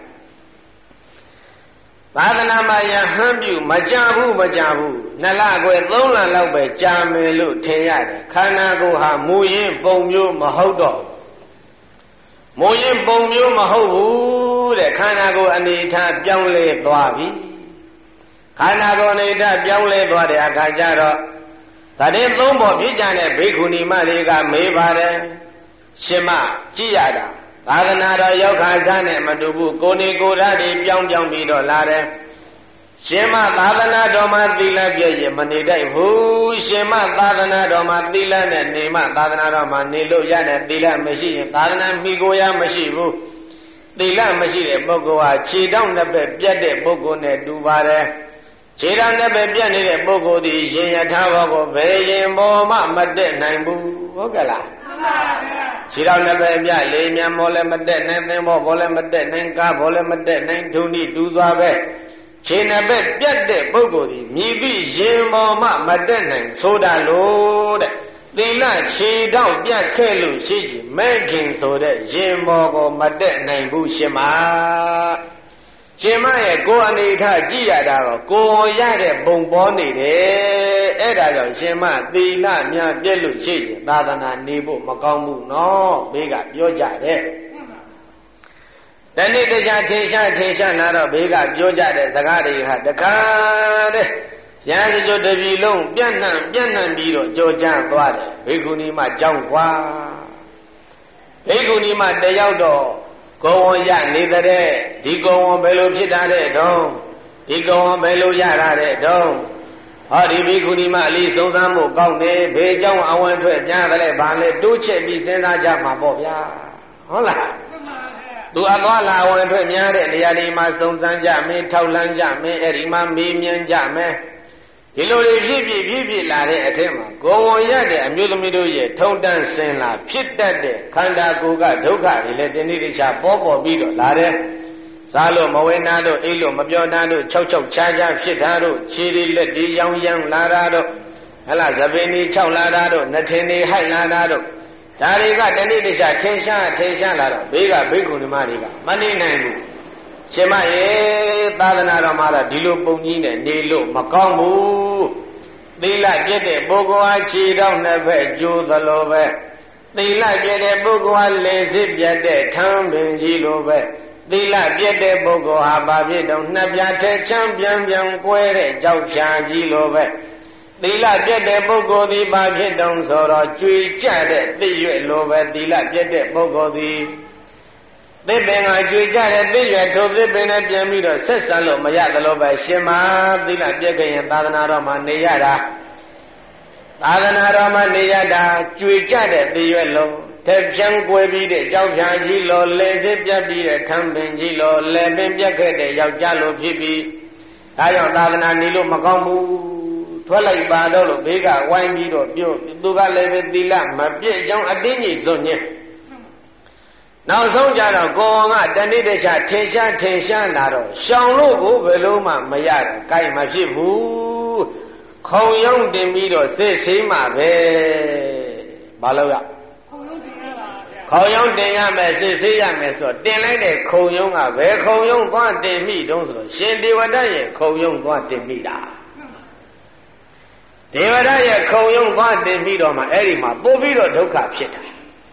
သာသနာမှာယဟန်ပြုမကြဘူးမကြဘူးနှစ်လခွဲသုံးလလောက်ပဲကြာမယ်လို့ထင်ရတယ်ခန္ဓာကိုယ်ဟာမူရင်းပုံမျိုးမဟုတ်တော့မူရင်းပုံမျိုးမဟုတ်ဘူးတဲ့ခန္ဓာကိုယ်အနေထားပြောင်းလဲသွားပြီခန္ဓာကိုယ်အနေထားပြောင်းလဲသွားတဲ့အခါကျတော့ဒါတဲ့သုံးပေါ်ဖြစ်ကြတဲ့ဘိက္ခုနီမတွေကမေးပါတယ်ရှင်မကြည့်ရတာသာသနာတော်ရောက်ခါစားနဲ့မတူဘူးကိုနေကိုဓာတ်တွေပြောင်းပြောင်းပြီးတော့လာတယ်ရှင်မသာသနာတော်မှာသီလပြည့်ရင်မနေတတ်ဘူးရှင်မသာသနာတော်မှာသီလနဲ့နေမှသာသနာတော်မှာနေလို့ရတဲ့သီလမရှိရင်သာသနာမိကိုရမရှိဘူးသီလမရှိတဲ့ပုဂ္ဂိုလ်ဟာခြေတောက်နှစ်ဘက်ပြတ်တဲ့ပုဂ္ဂိုလ်နဲ့တူပါတယ်ခြေတောက်နှစ်ဘက်ပြတ်နေတဲ့ပုဂ္ဂိုလ်ဒီရှင်ယထာဘောကိုဘယ်ရင်ပေါ်မှမတက်နိုင်ဘူးဟုတ်ကဲ့လားခြေတော်နှစ်ပဲပြလေမြန်မောလည်းမတက်နိုင်သင်္ဘောဘောလည်းမတက်နိုင်ကားဘောလည်းမတက်နိုင်ဒုနိဒူသွားပဲခြေနှစ်ပဲပြတ်တဲ့ပုဂ္ဂိုလ်ဒီမြည်ပြီးရင်ပေါ်မှမတက်နိုင်ဆိုတာလို့တဲ့သီလခြေတော်ပြတ်ခဲ့လို့ရှိကြီးမဲ့ခင်ဆိုတဲ့ရင်ပေါ်ကိုမတက်နိုင်ဘူးရှင်မရှင်မရဲ့ကိုယ်အနေထားကြည့်ရတာတော့ကိုယ်ရတဲ့ပုံပေါ်နေတယ်အဲ့ဒါကြောင့်ရှင်မသီလများပြည့်လို့ရှိရင်သာသနာနေဖို့မကောင်းဘူးနော်ဘေးကပြောကြတယ်တနေ့တခြားထင်ရှားထင်ရှားလာတော့ဘေးကပြောကြတဲ့စကားတွေဟာတခါတဲ့ရဟန်းကျိုးတပြီလုံးပြန့်နှံ့ပြန့်နှံ့ပြီးတော့ကြောကြားသွားတယ်ဘိက္ခုနီမကြောင်းကွာဘိက္ခုနီမတယောက်တော့ကိုယ်ဝန်ရနေတဲ့ဒီကိုယ်ဝန်ဘယ်လိုဖြစ်တာတဲ့တုံးဒီကိုယ်ဝန်ဘယ်လိုရတာတဲ့တုံးဟောဒီဘိက္ခုနီမအလေးစုံစမ်းမှုကောင်းတယ်ဘေးကြောင့်အဝင်ထွက်ကြားတယ်လေဘာလဲတိုးချက်ပြီးစဉ်းစားကြမှာပေါ့ဗျာဟုတ်လားသူအသွားလာဝင်ထွက်များတဲ့နေရာတွေမှာစုံစမ်းကြမင်းထောက်လန်းကြမင်းအဲ့ဒီမှာမေးမြန်းကြမယ်ဒီလိုတွေဖြစ်ဖြစ်ဖြစ်ဖြစ်လာတဲ့အထက်မှာကိုယ်ဝန်ရတဲ့အမျိုးသမီးတို့ရဲ့ထုံတန်းစင်လာဖြစ်တတ်တဲ့ခန္ဓာကိုယ်ကဒုက္ခတွေလည်းတဏှိတိချပေါ်ပေါ်ပြီးတော့လာတယ်စားလို့မဝေနာတို့အိတ်လို့မပြောနာတို့၆၆ချားချားဖြစ်တာတို့ခြေတွေလက်တွေရောင်ရမ်းလာတာတို့ဟဲ့လားသပင်တွေ၆လာတာတို့နှထင်တွေဟိုက်လာတာတို့ဒါတွေကတဏှိတိချထင်ရှားထင်ရှားလာတော့ဘေးကဘိက္ခုနီမတွေကမနေနိုင်ဘူးရှင်မရေသာသနာတော်မှာတော့ဒီလိုပုံကြီးနဲ့နေလို့မကောင်းဘူးသီလပြည့်တဲ့ပုဂ္ဂိုလ်ဟာခြေထောက်နှစ်ဖက်ကျိုးသလိုပဲသီလပြည့်တဲ့ပုဂ္ဂိုလ်ဟာလေစစ်ပြတ်တဲ့ထမ်းပင်ကြီးလိုပဲသီလပြည့်တဲ့ပုဂ္ဂိုလ်ဟာဘာဖြစ်တော့နှစ်ပြားထဲချမ်းပြန်ပြန်ကွဲတဲ့ကြောက်ဖြာကြီးလိုပဲသီလပြည့်တဲ့ပုဂ္ဂိုလ်သည်ဘာဖြစ်တော့ဆိုတော့ကြွေကြတဲ့သိရွက်လိုပဲသီလပြည့်တဲ့ပုဂ္ဂိုလ်သည်သစ်ပင်ကကြွေကြတဲ့သိရွယ်ထိုသစ်ပင်နဲ့ပြန်ပြီးတော့ဆက်ဆံလို့မရသလိုပဲရှင်မသီလပြည့်ခဲ့ရင်သာသနာတော်မှာနေရတာသာသနာတော်မှာနေရတာကြွေကြတဲ့သိရွယ်လုံးထက်ပြန်ကွယ်ပြီးတဲ့ကြောက်ဖြာကြီးလိုလေစစ်ပြတ်ပြီးတဲ့ထမ်းပင်ကြီးလိုလေပင်ပြတ်ခဲ့တဲ့ယောက်ျားလိုဖြစ်ပြီးဒါကြောင့်သာသနာနေလို့မကောင်းဘူးထွက်လိုက်ပါတော့လို့ဘေးကဝိုင်းပြီးတော့ပြောသူကလည်းပဲသီလမပြည့်ကြောင်းအတင်းကြီးစွန့်ညင်းနောက်ဆုံးကြတော့ကိုယ်ကတဏှိတခြားထင်ရှားထင်ရှားလာတော့ရှောင်လို့ကိုဘယ်လုံးမှမရတော့ကြိုက်မဖြစ်ဘူးခုံရုံးတင်ပြီးတော့စစ်ဆေးမှပဲဘာလို့ရခုံရုံးတင်ရမယ်စစ်ဆေးရမယ်ဆိုတော့တင်လိုက်တဲ့ခုံရုံးကဘယ်ခုံရုံးသွားတင်မိတုံးဆိုတော့ရှင်ဒေဝဒတ်ရဲ့ခုံရုံးသွားတင်မိတာဒေဝဒတ်ရဲ့ခုံရုံးသွားတင်ပြီးတော့မှအဲ့ဒီမှာပို့ပြီးတော့ဒုက္ခဖြစ်တာ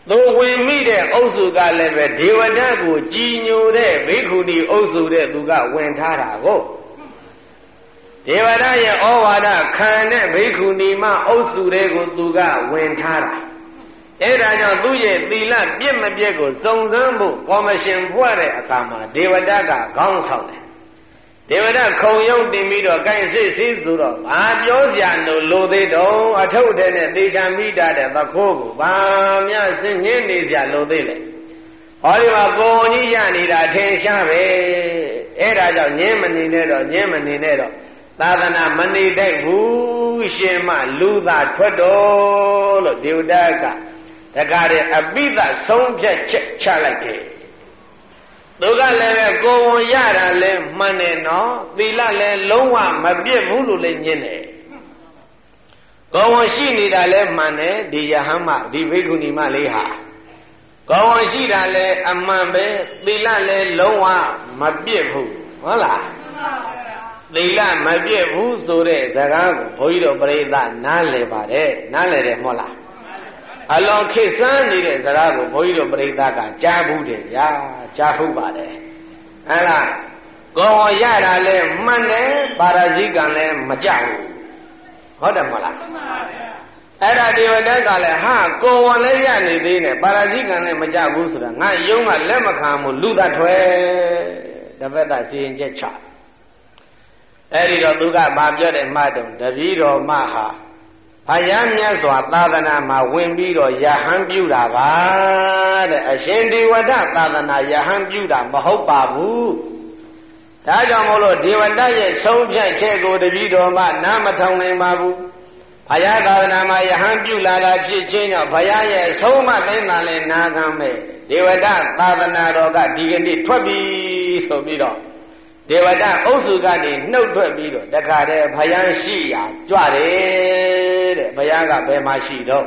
သို့ဝင်မိတဲ့အုပ်စုကလည်းပဲဒေဝဒတ်ကိုကြည်ညိုတဲ့ဘိက္ခုနီအုပ်စုတဲ့သူကဝင်ထားတာကိုဒေဝဒတ်ရဲ့ဩဝါဒခံတဲ့ဘိက္ခုနီမအုပ်စုတွေကိုသူကဝင်ထားတာအဲ့ဒါကြောင့်သူ့ရဲ့သီလပြည့်မပြည့်ကိုစုံစမ်းဖို့ကော်မရှင်ဖွဲ့တဲ့အခါမှာဒေဝဒတ်ကခေါင်းဆောင်တယ်ဒေဝဒတ်ခုံရုပ်တင်ပြီးတော့ကိုင်စစ်စစ်ဆိုတော့ဘာပြောစရာလို့လိုသေးတော့အထုပ်တဲ့နဲ့သေချာမိတာတဲ့သခိုးကိုဘာများစင်ငင်းနေစရာလိုသေးလဲဟောဒီမှာကိုယ်ကြီးရနေတာထင်ရှားပဲအဲ့ဒါကြောင့်ညင်းမနေနဲ့တော့ညင်းမနေနဲ့တော့သာသနာမနေတတ်ဘူးရှင်မလူသာထွက်တော်လို့ဒေဝဒတ်ကတကားတဲ့အပိသဆုံးဖြတ်ချက်ချလိုက်တယ်သူကလည်းပဲကိုယ်ဝန်ရတာလဲမှန်တယ်နော်သီလလည်းလုံးဝမပြည့်ဘူးလို့လည်းညင်းတယ်ကိုယ်ဝန်ရှိနေတာလဲမှန်တယ်ဒီယဟမဒီဘိက္ခုနီမလေးဟာကိုယ်ဝန်ရှိတာလဲအမှန်ပဲသီလလည်းလုံးဝမပြည့်ဘူးဟုတ်လားသီလမပြည့်ဘူးဆိုတဲ့စကားကိုဘုန်းကြီးတို့ပရိသတ်နားလည်ပါတယ်နားလည်တယ်မဟုတ်လားအလွန်ခေတ်ဆန်းနေတဲ့စကားကိုဘုန်းကြီးတို့ပရိသတ်ကကြားဘူးတယ်ဗျာကြားဟုတ်ပါတယ်အဲ့ဒါကိုယ်ဝန်ရတာလဲမှန်တယ်ပါရဇိကံလည်းမကြောက်ဘူးဟုတ်တယ်မဟုတ်လားမှန်ပါဗျာအဲ့ဒါဒေဝဒတ်ကလည်းဟာကိုယ်ဝန်လည်းရနေသေးတယ်ပါရဇိကံလည်းမကြောက်ဘူးဆိုတာငါယုံကလက်မခံဘူးလူသထွဲတပတ်သက်စီရင်ချက်ချအဲ့ဒီတော့သူကဘာပြောတယ်မှတုံတပည့်တော်မဟာဘုရားမြတ်စွာသာသနာမှာဝင်ပြီးတော့ယဟန်ပြုတာပါတဲ့အရှင်ဒေဝဒသာသနာယဟန်ပြုတာမဟုတ်ပါဘူးဒါကြောင့်မို့လို့ဒေဝဒရဲ့ဆုံးဖြတ်ချက်ကိုတပည့်တော်မှနားမထောင်နိုင်ပါဘူးဘုရားသာသနာမှာယဟန်ပြုလာတာဖြစ်ခြင်းကြောင့်ဘုရားရဲ့ဆုံးမတိုင်းသာလဲနာခံမဲ့ဒေဝဒသာသနာတော်ကဒီကနေ့ထွက်ပြီဆိုပြီးတော့ဒေဝဒအုပ်စုကနေနှုတ်ထွက်ပြီးတော့တခါတည်းဘုရားရှိရာကြွတယ်တဲ့ဘုရားကဘယ်မှာရှိတော့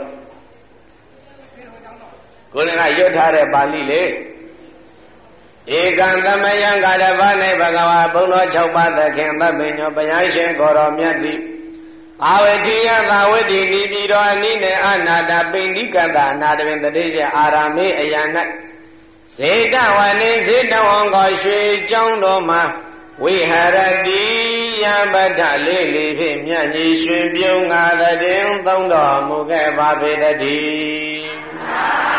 ကိုယ်ကရွတ်ထားတဲ့ပါဠိလေဧကံသမယံကာရဗနေဘဂဝါဘုံတော်၆ပါးသခင်သဗ္ဗညောဘုရားရှင်ကိုတော်မြတ်သည်အာဝတိယသာဝတိနိတိတော်အနိနဲ့အနာတာပိဋိကတအနာတပင်တတိယအာရမေအယံ၌ဇေတဝနေဇေတဝံကိုရွှေကျောင်းတော်မှာဝိဟရတိယပတ္ထလေးလေးဖြင့်မြတ်ကြီးရွှင်ပြုံးငါတဲ့သုံးတော်မူခဲ့ပါပေတည်း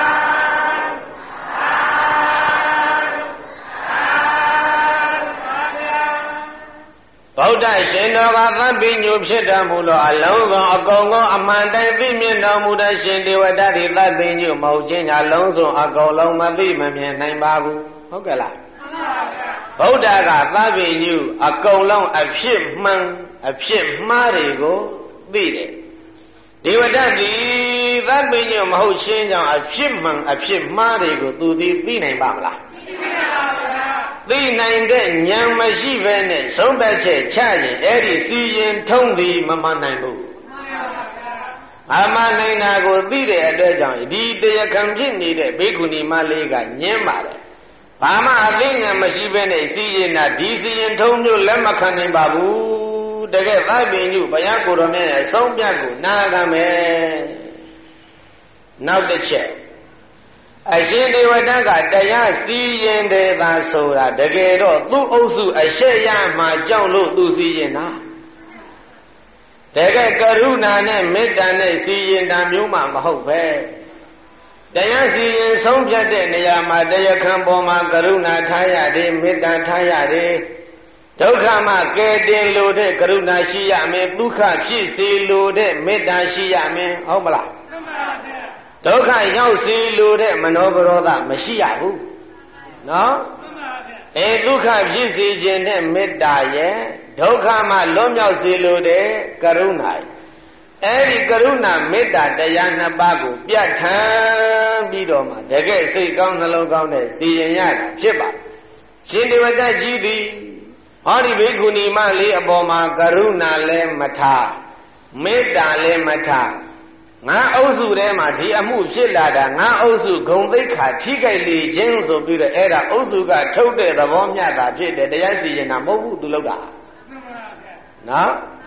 ဗုဒ္ဓရှင်တော်ကသဗ္ဗညုဖြစ်တော်မူလို့အလုံးစုံအကုန်ကုန်အမှန်တိုင်းသိမြင်တော်မူတဲ့ရှင်ဒေဝဒတ်ဒီသဗ္ဗညုမဟုတ်ခြင်းအလုံးစုံအကုန်လုံးမသိမမြင်နိုင်ပါဘူးဟုတ်ကဲ့လားမှန်ပါဗျာဗုဒ္ဓကသဗ္ဗညုအကုန်လုံးအဖြစ်မှန်အဖြစ်မှားတွေကိုသိတယ်ဒေဝဒတ်ဒီသဗ္ဗညုမဟုတ်ခြင်းကြောင့်အဖြစ်မှန်အဖြစ်မှားတွေကိုသူသိသိနိုင်ပါမလားသိနိုင်ပါဗျာသိနိုင်တဲ့ဉာဏ်မရှိဘဲနဲ့ဆုံးဖြတ်ချက်ချရင်အဲ့ဒီစီရင်ထုံးသည်မမှန်နိုင်ဘူးအမှန်နိုင်တာကိုသိတဲ့အတွက်ကြောင့်ဒီတရားခံဖြစ်နေတဲ့ဘိက္ခုနီမလေးကညင်းပါတယ်ဘာမှအသိဉာဏ်မရှိဘဲနဲ့စီရင်တာဒီစီရင်ထုံးမျိုးလက်မခံနိုင်ပါဘူးတကယ်သဗ္ဗညုဘုရားကိုယ်တော်မြတ်ရဲ့ဆုံးဖြတ်ကိုနာခံမယ်နောက်တစ်ချက်အရှင်ဒေဝဒတ်ကတရားစီရင်တယ်သာဆိုတာတကယ်တော့သူ့အုပ်စုအရှက်ရမှကြောက်လို့သူစီရင်တာတကယ်ကရုဏာနဲ့မေတ္တာနဲ့စီရင်တာမျိုးမှမဟုတ်ပဲတရားစီရင်ဆုံးဖြတ်တဲ့နေရာမှာတရားခံပေါ်မှာကရုဏာထားရတယ်မေတ္တာထားရတယ်ဒုက္ခမှကယ်တင်လို့တဲ့ကရုဏာရှိရမယ်ဒုက္ခဖြစ်စေလို့တဲ့မေတ္တာရှိရမယ်ဟုတ်မလားဒုက္ခရောက်စီလို့တဲ့မနောပရောဓမရှိရဘူးနော်အဲဒုက္ခဖြစ်စေခြင်းနဲ့မေတ္တာရဲ့ဒုက္ခမှလွတ်မြောက်စေလို့တဲ့ကရုဏာအဲဒီကရုဏာမေတ္တာတရားနှစ်ပါးကိုပြဋ္ဌာန်းပြီးတော့မှတကယ်စိတ်ကောင်းနှလုံးကောင်းတဲ့စီရင်ရတာဖြစ်ပါရှင်ဒေဝဒတ်ကြီးသည်ဟောဒီဘိက္ခုနီမလေးအပေါ်မှာကရုဏာလည်းမထားမေတ္တာလည်းမထားငါအုပ်စုထဲမှာဒီအမှုဖြစ်လာတာငါအုပ်စုဂုံသိက္ခာထိခိုက်လေခြင်းဆိုပြီးတော့အဲ့ဒါအုပ်စုကထုတ်တဲ့သဘောမျှတာဖြစ်တယ်တရားစီရင်တာမဟုတ်ဘူးသူလောက်တာနော်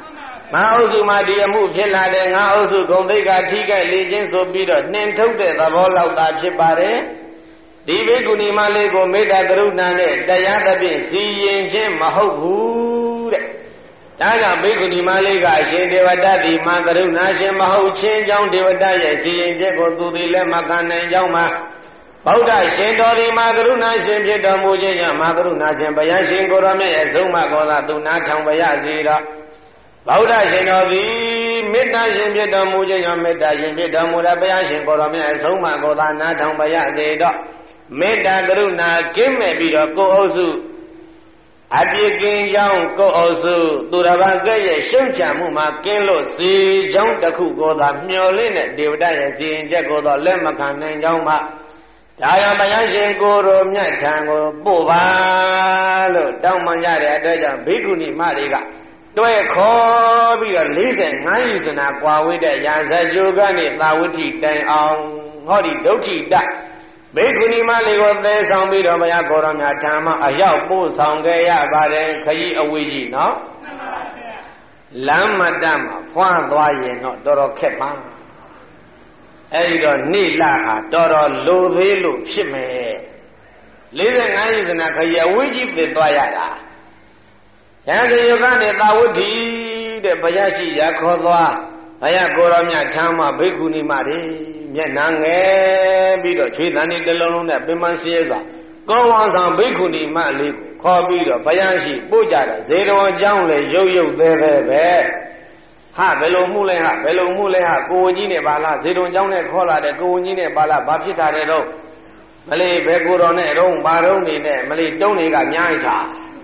ငါအုပ်စုမှာဒီအမှုဖြစ်လာတဲ့ငါအုပ်စုဂုံသိက္ခာထိခိုက်လေခြင်းဆိုပြီးတော့နှင်ထုတ်တဲ့သဘောလောက်သာဖြစ်ပါတယ်ဒီဘိက္ခုနီမလေးကိုမေတ္တာကရုဏာနဲ့တရားသဖြင့်စီရင်ခြင်းမဟုတ်ဘူးတဲ့ဒါကြောင့်ဘိက္ခုနီမလေးကအရှင်ဒေဝတတ်သည်မကရုဏာရှင်မဟုတ်ခြင်းကြောင့်ဒေဝတတ်ရဲ့စီရင်ချက်ကိုသူသည်လည်းမခံနိုင်ကြောင်းမှာဗုဒ္ဓရှင်တော်ဒီမကရုဏာရှင်ဖြစ်တော်မူခြင်းကြောင့်မကရုဏာရှင်ဘုရားရှင်ကိုရောမြတ်ရဲ့ဆုံးမကောသာသူနာထောင်ပါရစေတော့ဗုဒ္ဓရှင်တော်သည်မေတ္တာရှင်ဖြစ်တော်မူခြင်းကြောင့်မေတ္တာရှင်ဖြစ်တော်မူတဲ့ဘုရားရှင်ကိုရောမြတ်ရဲ့ဆုံးမကောသာနာထောင်ပါရစေတော့မေတ္တာကရုဏာကင်းမဲ့ပြီးတော့ကိုယ်အုပ်စုအပြစ်ကင်းကြောင်းကိုယ်အုပ်စုသူတစ်ပါးကဲ့ရဲ့ရှုံ့ချမှုမှာကင်းလို့စီကြောင်းတစ်ခုကိုသာမျှော်လင့်တဲ့ဒေဝတရဲ့စီရင်ချက်ကိုတော့လက်မခံနိုင်ကြောင်းမှာဒါရောဘုရားရှင်ကိုယ်တော်မြတ်ထံကိုပို့ပါလို့တောင်းပန်ကြတဲ့အတွက်ကြောင့်ဘိက္ခုနီမတွေကတွဲခေါ်ပြီးတော့၄၅ယူဇနာကွာဝေးတဲ့ရာဇကြိုကနေသာဝတိတိုင်အောင်ဟောဒီဒုဋ္ဌိတဘိက္ခုနီမလေးကိုသဲဆောင်ပြီးတော့ဘုရားကိုယ်တော်မြတ်ထံမှာအရောက်ပို့ဆောင်ခဲ့ရပါတယ်ခကြီးအဝေးကြီးနော်လမ်းမတတ်မှာဖွာသွားရင်တော့တော်တော်ခက်ပါအဲဒီတော့နေ့လဟာတော်တော်လိုသေးလို့ဖြစ်မယ်၄၅ယူဇနာခကြီးအဝေးကြီးပြသွားရတာရဟန်းယောဂနဲ့သာဝတိတဲ့ဘုရားရှိရာခေါ်သွားဘုရားကိုယ်တော်မြတ်ထံမှာဘိက္ခုနီမတွေမျက်နှာငယ်ပြီးတော့ချွေးတန်တွေတလုံးလုံးနဲ့ပင်ပန်းစရဲစွာကောင်းဝမ်းဆောင်ဘိက္ခုနီမလေးကိုခေါ်ပြီးတော့ဘုရားရှိပို့ကြတာဇေတဝန်ကျောင်းလေရုပ်ရုပ်သေးသေးပဲဟာဘယ်လိုမှုလဲဟာဘယ်လိုမှုလဲဟာကိုဝန်ကြီးနဲ့ပါလားဇေတဝန်ကျောင်းနဲ့ခေါ်လာတဲ့ကိုဝန်ကြီးနဲ့ပါလားဘာဖြစ်တာလဲတော့မလေးဘယ်ကိုတော်နဲ့တော့ဘာတော့နေနဲ့မလေးတုံးတွေကညားချာ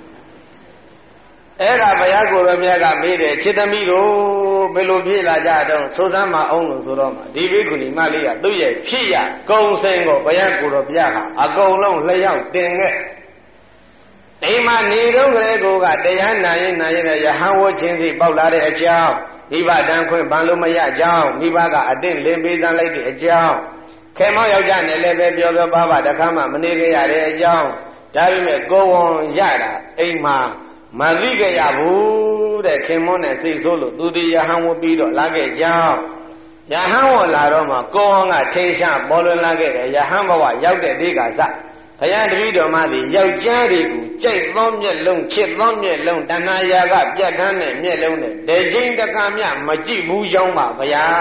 အဲ့ဒါဘုရားကိုယ်တော်မြတ်ကမေးတယ်ခြေသမီးတို့ဘယ်လိုဖြစ်လာကြတော့ဆိုစမ်းမအောင်လို့ဆိုတော့မှဒီဘိက္ခုနီမလေးကသူ့ရဲ့ဖြစ်ရကုံစင်ကိုဘုရားကိုယ်တော်ပြဟာအကုန်လုံးလျှောက်တင်ခဲ့ဒီမှာနေတော့ကလေးကိုကတရားနာရင်နာရင်ရဟန်းဝချင်းစီပေါက်လာတဲ့အကြောင်းမိဘတန်းခွင့်ဘာလို့မရကြောင်းမိဘကအတင်းလင်းပေးစမ်းလိုက်တဲ့အကြောင်းခေမောယောက်ျားနဲ့လည်းပဲပြောပြောပါပါတခါမှမနေကြရတဲ့အကြောင်းဒါပေမဲ့ကိုယ်ဝန်ရတာအိမ်မှာမသိကြရဘူးတဲ့ခင်မွန်းနဲ့စိတ်ဆိုးလို့သူဒီယဟန်ဝပြီးတော့လာခဲ့ကြောင်းယဟန်ဝလာတော့မှကိုယ်ဟောကထင်ရှားပေါ်လွင်လာခဲ့တယ်ယဟန်ဘဝရောက်တဲ့ဒီကစဘုရားတပည့်တော်မသည်ယောက်ျားတွေကိုကြိုက်သောမျက်လုံးချစ်သောမျက်လုံးတဏှာရာကပြတ်ထန်းတဲ့မျက်လုံးနဲ့တကြိမ်တခါမြမကြည့်ဘူးကြောင်းပါဗျာ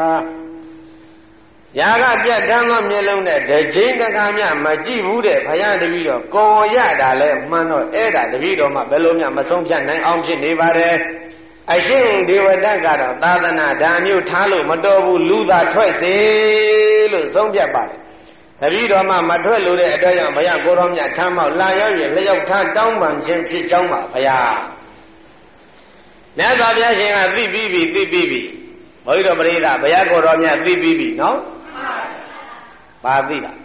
ရာကပြတ်ထန်းသောမျက်လုံးနဲ့တကြိမ်တခါမြမကြည့်ဘူးတဲ့ဘုရားတပည့်တော်ကိုယ်ရတာလဲမှန်တော့အဲ့ဒါတပည့်တော်မှဘယ်လိုမှမဆုံးဖြတ်နိုင်အောင်ဖြစ်နေပါတယ်အရှင်ဒေဝတတ်ကတော့သာသနာဓာမျိုးထားလို့မတော်ဘူးလူသာထွက်စေလို့ဆုံးဖြတ်ပါတယ်တပည့်တော်မှမထွက်လို့တဲ့အတွက်ကြောင့်ဘုရားကိုရောမြတ်ထမ်းမောက်လာရောက်ရင်လျှောက်ထားတောင်းပန်ခြင်းဖြစ်ကြောင်းပါဘုရားမြတ်စွာဘုရားရှင်ကသိပြီးပြီသိပြီးပြီဘုရားတော်ပရိသတ်ဘုရားကိုရောမြတ်သိပြီးပြီနော်ပါသိလား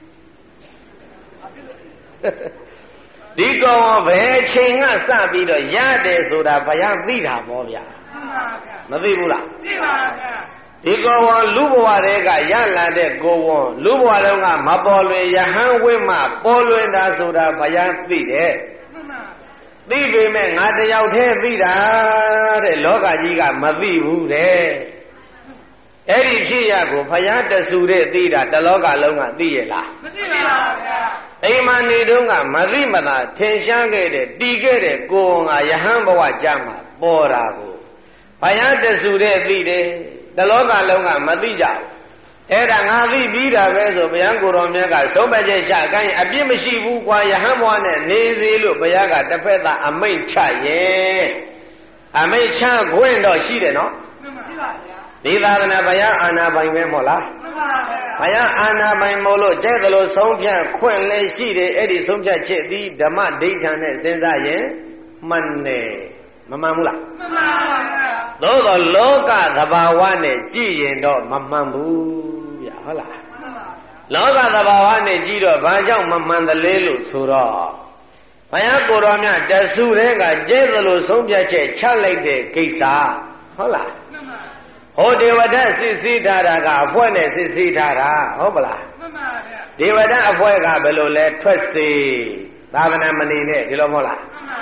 ဒီကောင်ဘယ်ချိန်ကစပြီးတော့ရတယ်ဆိုတာဘုရားသိတာပေါ့ဗျာမသိဘူးလားသိပါဗျာဒီကိုယ်ဝန်လူဘဝတွေကရလာတဲ့ကိုယ်ဝန်လူဘဝတုန်းကမပေါ်လွင်ယဟန်ဝိမပေါ်လွင်တာဆိုတာဘုရားသိတယ်သိပေမဲ့ငါတယောက်တည်းသိတာတဲ့လောကကြီးကမသိဘူးတဲ့အဲ့ဒီဖြစ်ရကိုဘုရားတဆူတဲ့သိတာတလောကလုံးကသိရလားမသိပါဘူးဗျာအိမ်မနေတုန်းကမသိမသာထင်ရှားခဲ့တဲ့တည်ခဲ့တဲ့ကိုယ်ကယဟန်ဘဝကြမှာပေါ်တာကိုဘုရားတဆူတဲ့သိတယ်တလောကလုံးကမသိကြဘူးအဲ့ဒါငါသိပြီးတာပဲဆိုဘုရားကိုယ်တော်မြတ်ကဆုံးဖြတ်ချက်ချအကိုင်းအပြစ်မရှိဘူးကွာယဟန်ဘဝနဲ့နေစေလို့ဘုရားကတစ်ဖက်သာအမိန့်ချရဲ့အမိန့်ချခွင့်တော့ရှိတယ်နော်မှန်ပါဗျာဒီသာသနာဘုရားအာနာပိုင်ပဲမို့လားမှန်ပါဗျာဘုရားအာနာပိုင်မို့လို့တဲ့ကလေးဆုံးဖြတ်ခွင့်လည်းရှိတယ်အဲ့ဒီဆုံးဖြတ်ချက်သည်ဓမ္မဒိဋ္ဌာနဲ့စဉ်းစားရင်မှန်တယ်မမှန်ဘူးလားမှန်ပါဗျာသို့သောလောကသဘာဝနဲ့ကြည့်ရင်တော့မမှန်ဘူးဗျာဟုတ်လားမှန်ပါလောကသဘာဝနဲ့ကြည့်တော့ဘာကြောင့်မမှန်သလဲလို့ဆိုတော့ဘုရားကိုယ်တော်မြတ်တဆူတဲ့ကကျဲသလိုဆုံးဖြတ်ချက်ချလိုက်တဲ့ကိစ္စဟုတ်လားမှန်ပါဟောဒေဝဒတ်စစ်စည်းထားတာကအဖွဲနဲ့စစ်စည်းထားတာဟုတ်ပလားမှန်ပါဗျာဒေဝဒတ်အဖွဲကဘယ်လိုလဲထွက်စေသာသနာမဏီနဲ့ဒီလိုမဟုတ်လားမှန်ပါ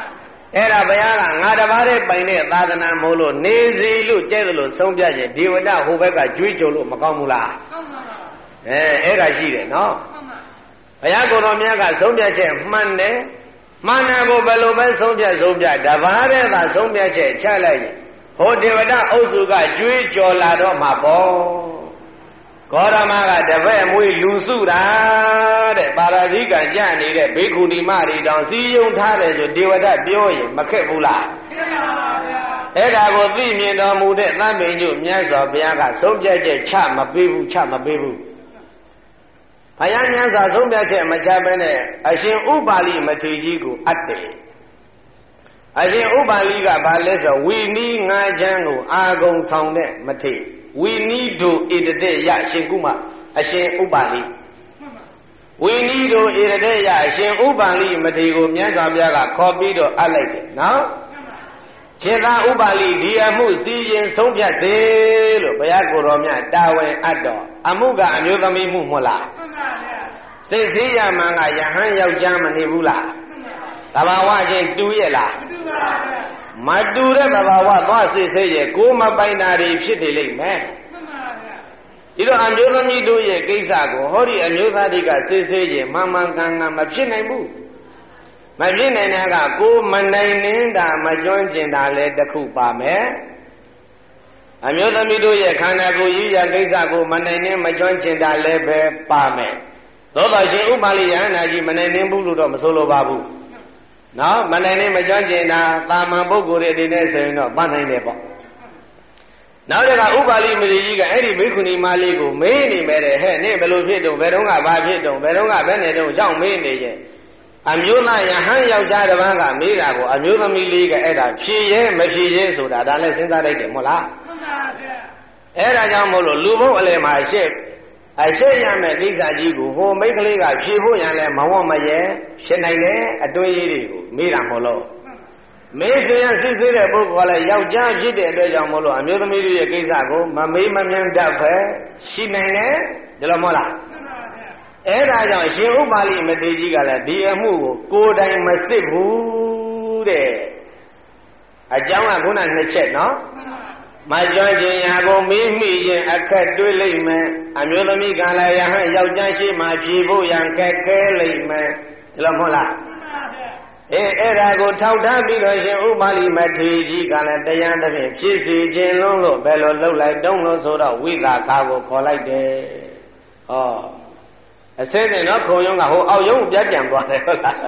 အဲ့ဒါဘုရားကငါတပါးတည်းပိုင်တဲ့သာသနာမို့လို့နေစီလို့ကြဲတယ်လို့ဆုံးဖြတ်ခြင်းဒီဝတ္တဟိုဘက်ကကြွေးကြော်လို့မကောင်းဘူးလားကောင်းပါပါအဲအဲ့ဒါရှိတယ်နော်ဘုရားကိုယ်တော်မြတ်ကဆုံးဖြတ်ချက်မှန်တယ်မှန်တယ်ကိုဘယ်လိုပဲဆုံးဖြတ်ဆုံးဖြတ်တပါးတည်းသာဆုံးဖြတ်ချက်ချလိုက်ရင်ဟိုဒေဝတာအုပ်စုကကြွေးကြော်လာတော့မှာပေါ့ဂေါရမကတပည့်မွေးလူစုတာတဲ့ပါရဇိကံကြနေတဲ့ဘေခုနီမတွေတောင်စီယုံထားတယ်ဆိုဒေဝတာပြောရင်မခက်ဘူးလားခက်ပါပါဗျာအဲ့ဒါကိုသိမြင်တော်မူတဲ့သံပင်ကျုမြတ်စွာဘုရားကဆုံးဖြတ်ချက်ချမပေးဘူးချမပေးဘူးဘုရားမြတ်စွာဆုံးဖြတ်ချက်မချဘဲနဲ့အရှင်ဥပါလိမထေရကြီးကိုအပ်တယ်အရှင်ဥပါလိကဘာလဲဆိုဝီနီးငါးချမ်းကိုအာဂုံဆောင်တဲ့မထေရဝီနီးတို့ဣတတေယရှင်ကုမအရှင်ဥပါလိဝီနီးတို့ဣတတေယအရှင်ဥပါလိမထေရကိုမြတ်စွာဘုရားကခေါ်ပြီးတော့အပ်လိုက်တယ်နော်ရှင်သာဥပါလိဒီအမှုစီရင်ဆုံးဖြတ်စေလို့ဘုရားကိုယ်တော်မြတ်တာဝန်အပ်တော်အမှုကအမျိုးသမီးမှုမဟုတ်လားမှန်ပါဗျာစိတ်စည်းရမှန်ကယဟန်ယောက်ျားမနေဘူးလားသဘာဝချင်းတူရဲ့လားမတူပါဘူးမတူတဲ့သဘာဝသွားစိတ်စိတ်ရဲ့ကိုမပိုင်တာတွေဖြစ်နေလိမ့်မယ်မှန်ပါဗျာဒီတော့အမျိုးသမီးတို့ရဲ့ကိစ္စကိုဟောဒီအမျိုးသားတွေကစိတ်စိတ်ရဲ့မှန်မှန်ကန်ကန်မဖြစ်နိုင်ဘူးမဖြစ်နိုင်တဲ့ကကိုမနိုင်နေတာမကျွမ်းကျင်တာလဲတစ်ခုပါမယ်အမျိုးသမီးတို့ရဲ့ခန္ဓာကိုယ်ရည်ရကိစ္စကိုမနိုင်နေမကျွမ်းကျင်တာလဲပဲပါမယ်သို့တော်ရှင်ဥပါလိယဟန္တာကြီးမနိုင်နေဘူးလို့တော့မဆိုလိုပါဘူးနော်မနိုင်နေမကျွမ်းကျင်တာတာမန်ပုဂ္ဂိုလ်တွေအနေနဲ့ဆိုရင်တော့ပတ်နိုင်တယ်ပေါ့နောက်တကဥပါလိမထေရကြီးကအဲ့ဒီဘိက္ခုနီမလေးကိုမေးနေမယ်တဲ့ဟဲ့နင့်ဘယ်လိုဖြစ်တုံဘယ်တော့ကဘာဖြစ်တုံဘယ်တော့ကဘယ်နဲ့တုံရောက်မေးနေရဲ့အမျိုးသားယဟန်ယောက်ျားတစ်ပါးကမေးတာကိုအမျိုးသမီးလေးကအဲ့ဒါဖြေရဲမဖြေရဲဆိုတာဒါလည်းစဉ်းစားလိုက်တယ်မဟုတ်လားမှန်ပါဗျာအဲ့ဒါကြောင့်မို့လို့လူဘုံအလယ်မှာရှေ့အရှေ့ရမယ်ကိစ္စကြီးကိုဟိုမိတ်ကလေးကဖြေဖို့ရန်လဲမဝတ်မရဲဖြစ်နိုင်တယ်အတွင်းရေးတွေကိုမေးတာမဟုတ်လို့မေးစရာစစ်စစ်တဲ့ပုဂ္ဂိုလ်ကလည်းယောက်ျားဖြစ်တဲ့အတွက်ကြောင့်မို့လို့အမျိုးသမီးတွေရဲ့ကိစ္စကိုမမေးမမြန်းတတ်ပဲရှိနိုင်တယ်ဒီလိုမဟုတ်လားအဲ့ဒါကြောင့်ရှင်ဥပါလိမထေရကြီးကလည်းဒီအမှုကိုကိုယ်တိုင်မစစ်ဘူးတဲ့အကြောင်းကခုနနှစ်ချက်နော်မကြွခြင်းရာကိုမေးမိရင်အခက်တွေ့လိမ့်မယ်အမျိုးသမီးကလည်းယဟန်ယောက်ျားရှိမှဖြေဖို့ရန်ခက်ခဲလိမ့်မယ်ဒီလိုမဟုတ်လားအေးအဲ့ဒါကိုထောက်ထားပြီးတော့ရှင်ဥပါလိမထေရကြီးကလည်းတရားသဖြင့်ဖြစ်စီခြင်းလုံးလို့ဘယ်လိုလှုပ်လိုက်တုံးလို့ဆိုတော့ဝိသကာကိုခေါ်လိုက်တယ်ဟောအစင်းနဲ့နော်ခုံယုံကဟိုအောက်ယုံပြတ်ပြန်သွားတယ်ဟုတ်လား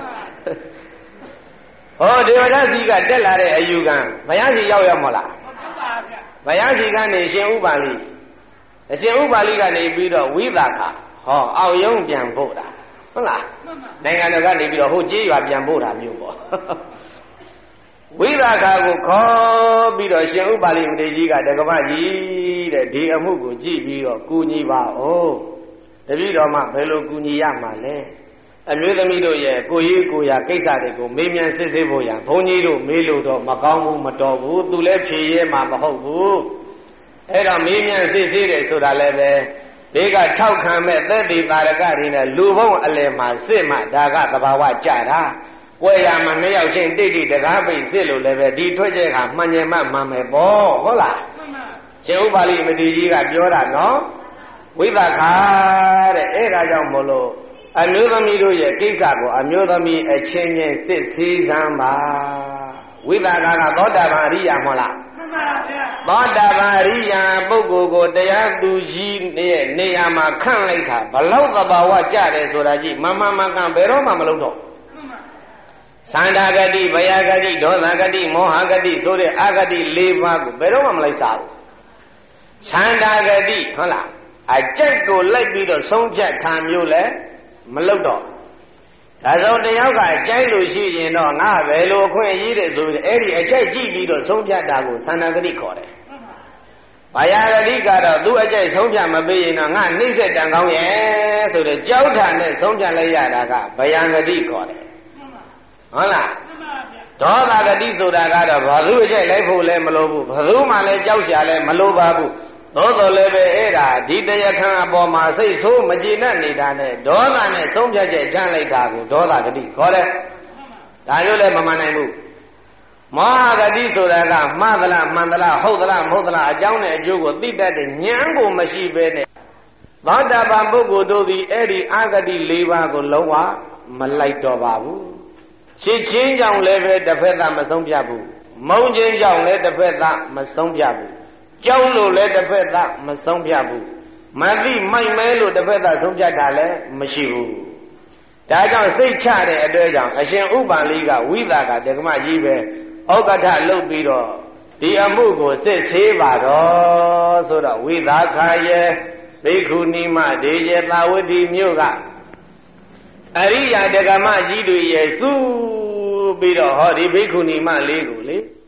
ဟောဒေဝဒစီကတက်လာတဲ့အယူကံဘုရားစီရောက်ရမလားဟုတ်ပါဗျာဘုရားစီကနေရှင်ဥပါလိအရှင်ဥပါလိကနေပြီးတော့ဝိသကာဟောအောက်ယုံပြန်ဖို့တာဟုတ်လားနိုင်ငံတော်ကနေပြီးတော့ဟိုကြေးရွာပြန်ဖို့တာမျိုးပေါ့ဝိသကာကိုခေါ်ပြီးတော့ရှင်ဥပါလိမထေရကြီးကတက္ကမကြီးတဲ့ဒီအမှုကိုကြည့်ပြီးတော့ကူညီပါဦးတပည့်တော်မှဘယ်လိုကူညီရမှာလဲအမျိုးသမီးတို့ရဲ့ကိုကြီးကိုရာကိစ္စတွေကိုမေးမြန်းစစ်ဆေးဖို့ရဘုန်းကြီးတို့မေးလို့တော့မကောင်းဘူးမတော်ဘူးသူလည်းဖြေရဲမှာမဟုတ်ဘူးအဲ့တော့မေးမြန်းစစ်ဆေးတယ်ဆိုတာလည်းပဲဒီကထောက်ခံမဲ့သက်တည်တာရကတွေနဲ့လူဘုံအလယ်မှာစစ်မှဒါကသဘာဝကြတာကွယ်ရမှာနှစ်ယောက်ချင်းတိတ်တိတ်တကားပိတ်စစ်လို့လည်းပဲဒီထွက်ချက်ခါမှန်ညင်မှမှန်မယ်ပေါ့ဟုတ်လားရှင်ဥပါလိမထေရကြီးကပြောတာနော်ဝိသကာတဲ့အဲ့ဒါကြောင့်မို့လို့အမျိုးသမီးတို့ရဲ့ကိစ္စကိုအမျိုးသမီးအချင်းချင်းစစ်ဆေးစမ်းပါဝိသကာကသောတာပန်အရိယာမဟုတ်လားမှန်ပါဗျာသောတာပန်အရိယာပုဂ္ဂိုလ်ကိုတရားသူကြီးရဲ့နေရာမှာခန့်လိုက်တာဘလောက်သဘာဝကြတယ်ဆိုတာကြီးမမမကန်ဘယ်တော့မှမလုပ်တော့သန္တာဂတိဘယဂတိဒေါသဂတိမောဟဂတိဆိုတဲ့အာဂတိ၄ပါးကိုဘယ်တော့မှမလိုက်စားဘူးသန္တာဂတိဟုတ်လားအကြိုက်ကိုလိုက်ပြီးတော့ဆုံးဖြတ်ခံမျိုးလဲမလုပ်တော့ဒါဆိုတယောက်ကကြိုက်လို့ရှိရင်တော့ငါဘယ်လိုအခွင့်အရေးတဲ့ဆိုပြီးအဲ့ဒီအကြိုက်ကြည့်ပြီးတော့ဆုံးဖြတ်တာကိုသန္တာဂတိခေါ်တယ်။ဘာယာဂတိကတော့သူ့အကြိုက်ဆုံးဖြတ်မပေးရင်တော့ငါနှိမ့်ဆက်တန်ကောင်းရဲ့ဆိုတဲ့ကြောက်တာနဲ့ဆုံးဖြတ်လိုက်ရတာကဘာယာဂတိခေါ်တယ်။ဟုတ်လား။ဒေါသဂတိဆိုတာကတော့ဘာသူ့အကြိုက်လိုက်ဖို့လည်းမလိုဘူးဘာသူမှလည်းကြောက်ရှာလည်းမလိုပါဘူးသို့တော်လည်းပဲအဲ့ဒါဒီတရားခံအပေါ်မှာစိတ်ဆိုးမကျေနပ်နေတာနဲ့ဒေါသနဲ့ဆုံးဖြတ်ချက်ချလိုက်တာကိုဒေါသဂတိခေါ်တယ်ဒါမျိုးလည်းမမှန်နိုင်ဘူးမောဟဂတိဆိုတာကမှားသလားမှန်သလားဟုတ်သလားမဟုတ်သလားအကြောင်းနဲ့အကျိုးကိုသိတတ်တဲ့ဉာဏ်ကိုမရှိဘဲနဲ့သောတာပန်ပုဂ္ဂိုလ်တို့သည်အဲ့ဒီအာဂတိ၄ပါးကိုလုံးဝမလိုက်တော့ပါဘူးချစ်ချင်းကြောင့်လည်းပဲတစ်ဖက်သားမဆုံးဖြတ်ဘူးမုန်းချင်းကြောင့်လည်းတစ်ဖက်သားမဆုံးဖြတ်ဘူးကြောက်လို့လည်းတစ်ဖက်သားမဆုံးဖြတ်ဘူးမသိမိုက်မဲလို့တစ်ဖက်သားဆုံးဖြတ်တာလည်းမရှိဘူးဒါကြောင့်စိတ်ချတဲ့အတွက်ကြောင့်အရှင်ဥပ္ပါလိကဝိသကတက္ကမကြီးပဲဩကထလုပ်ပြီးတော့ဒီအမှုကိုစစ်ဆေးပါတော့ဆိုတော့ဝိသခာယေဘိက္ခုနီမဒေကျေသာဝတိမြို့ကအရိယာတက္ကမကြီးတွေရဲ့စုပြီးတော့ဟောဒီဘိက္ခုနီမလေးကိုလေ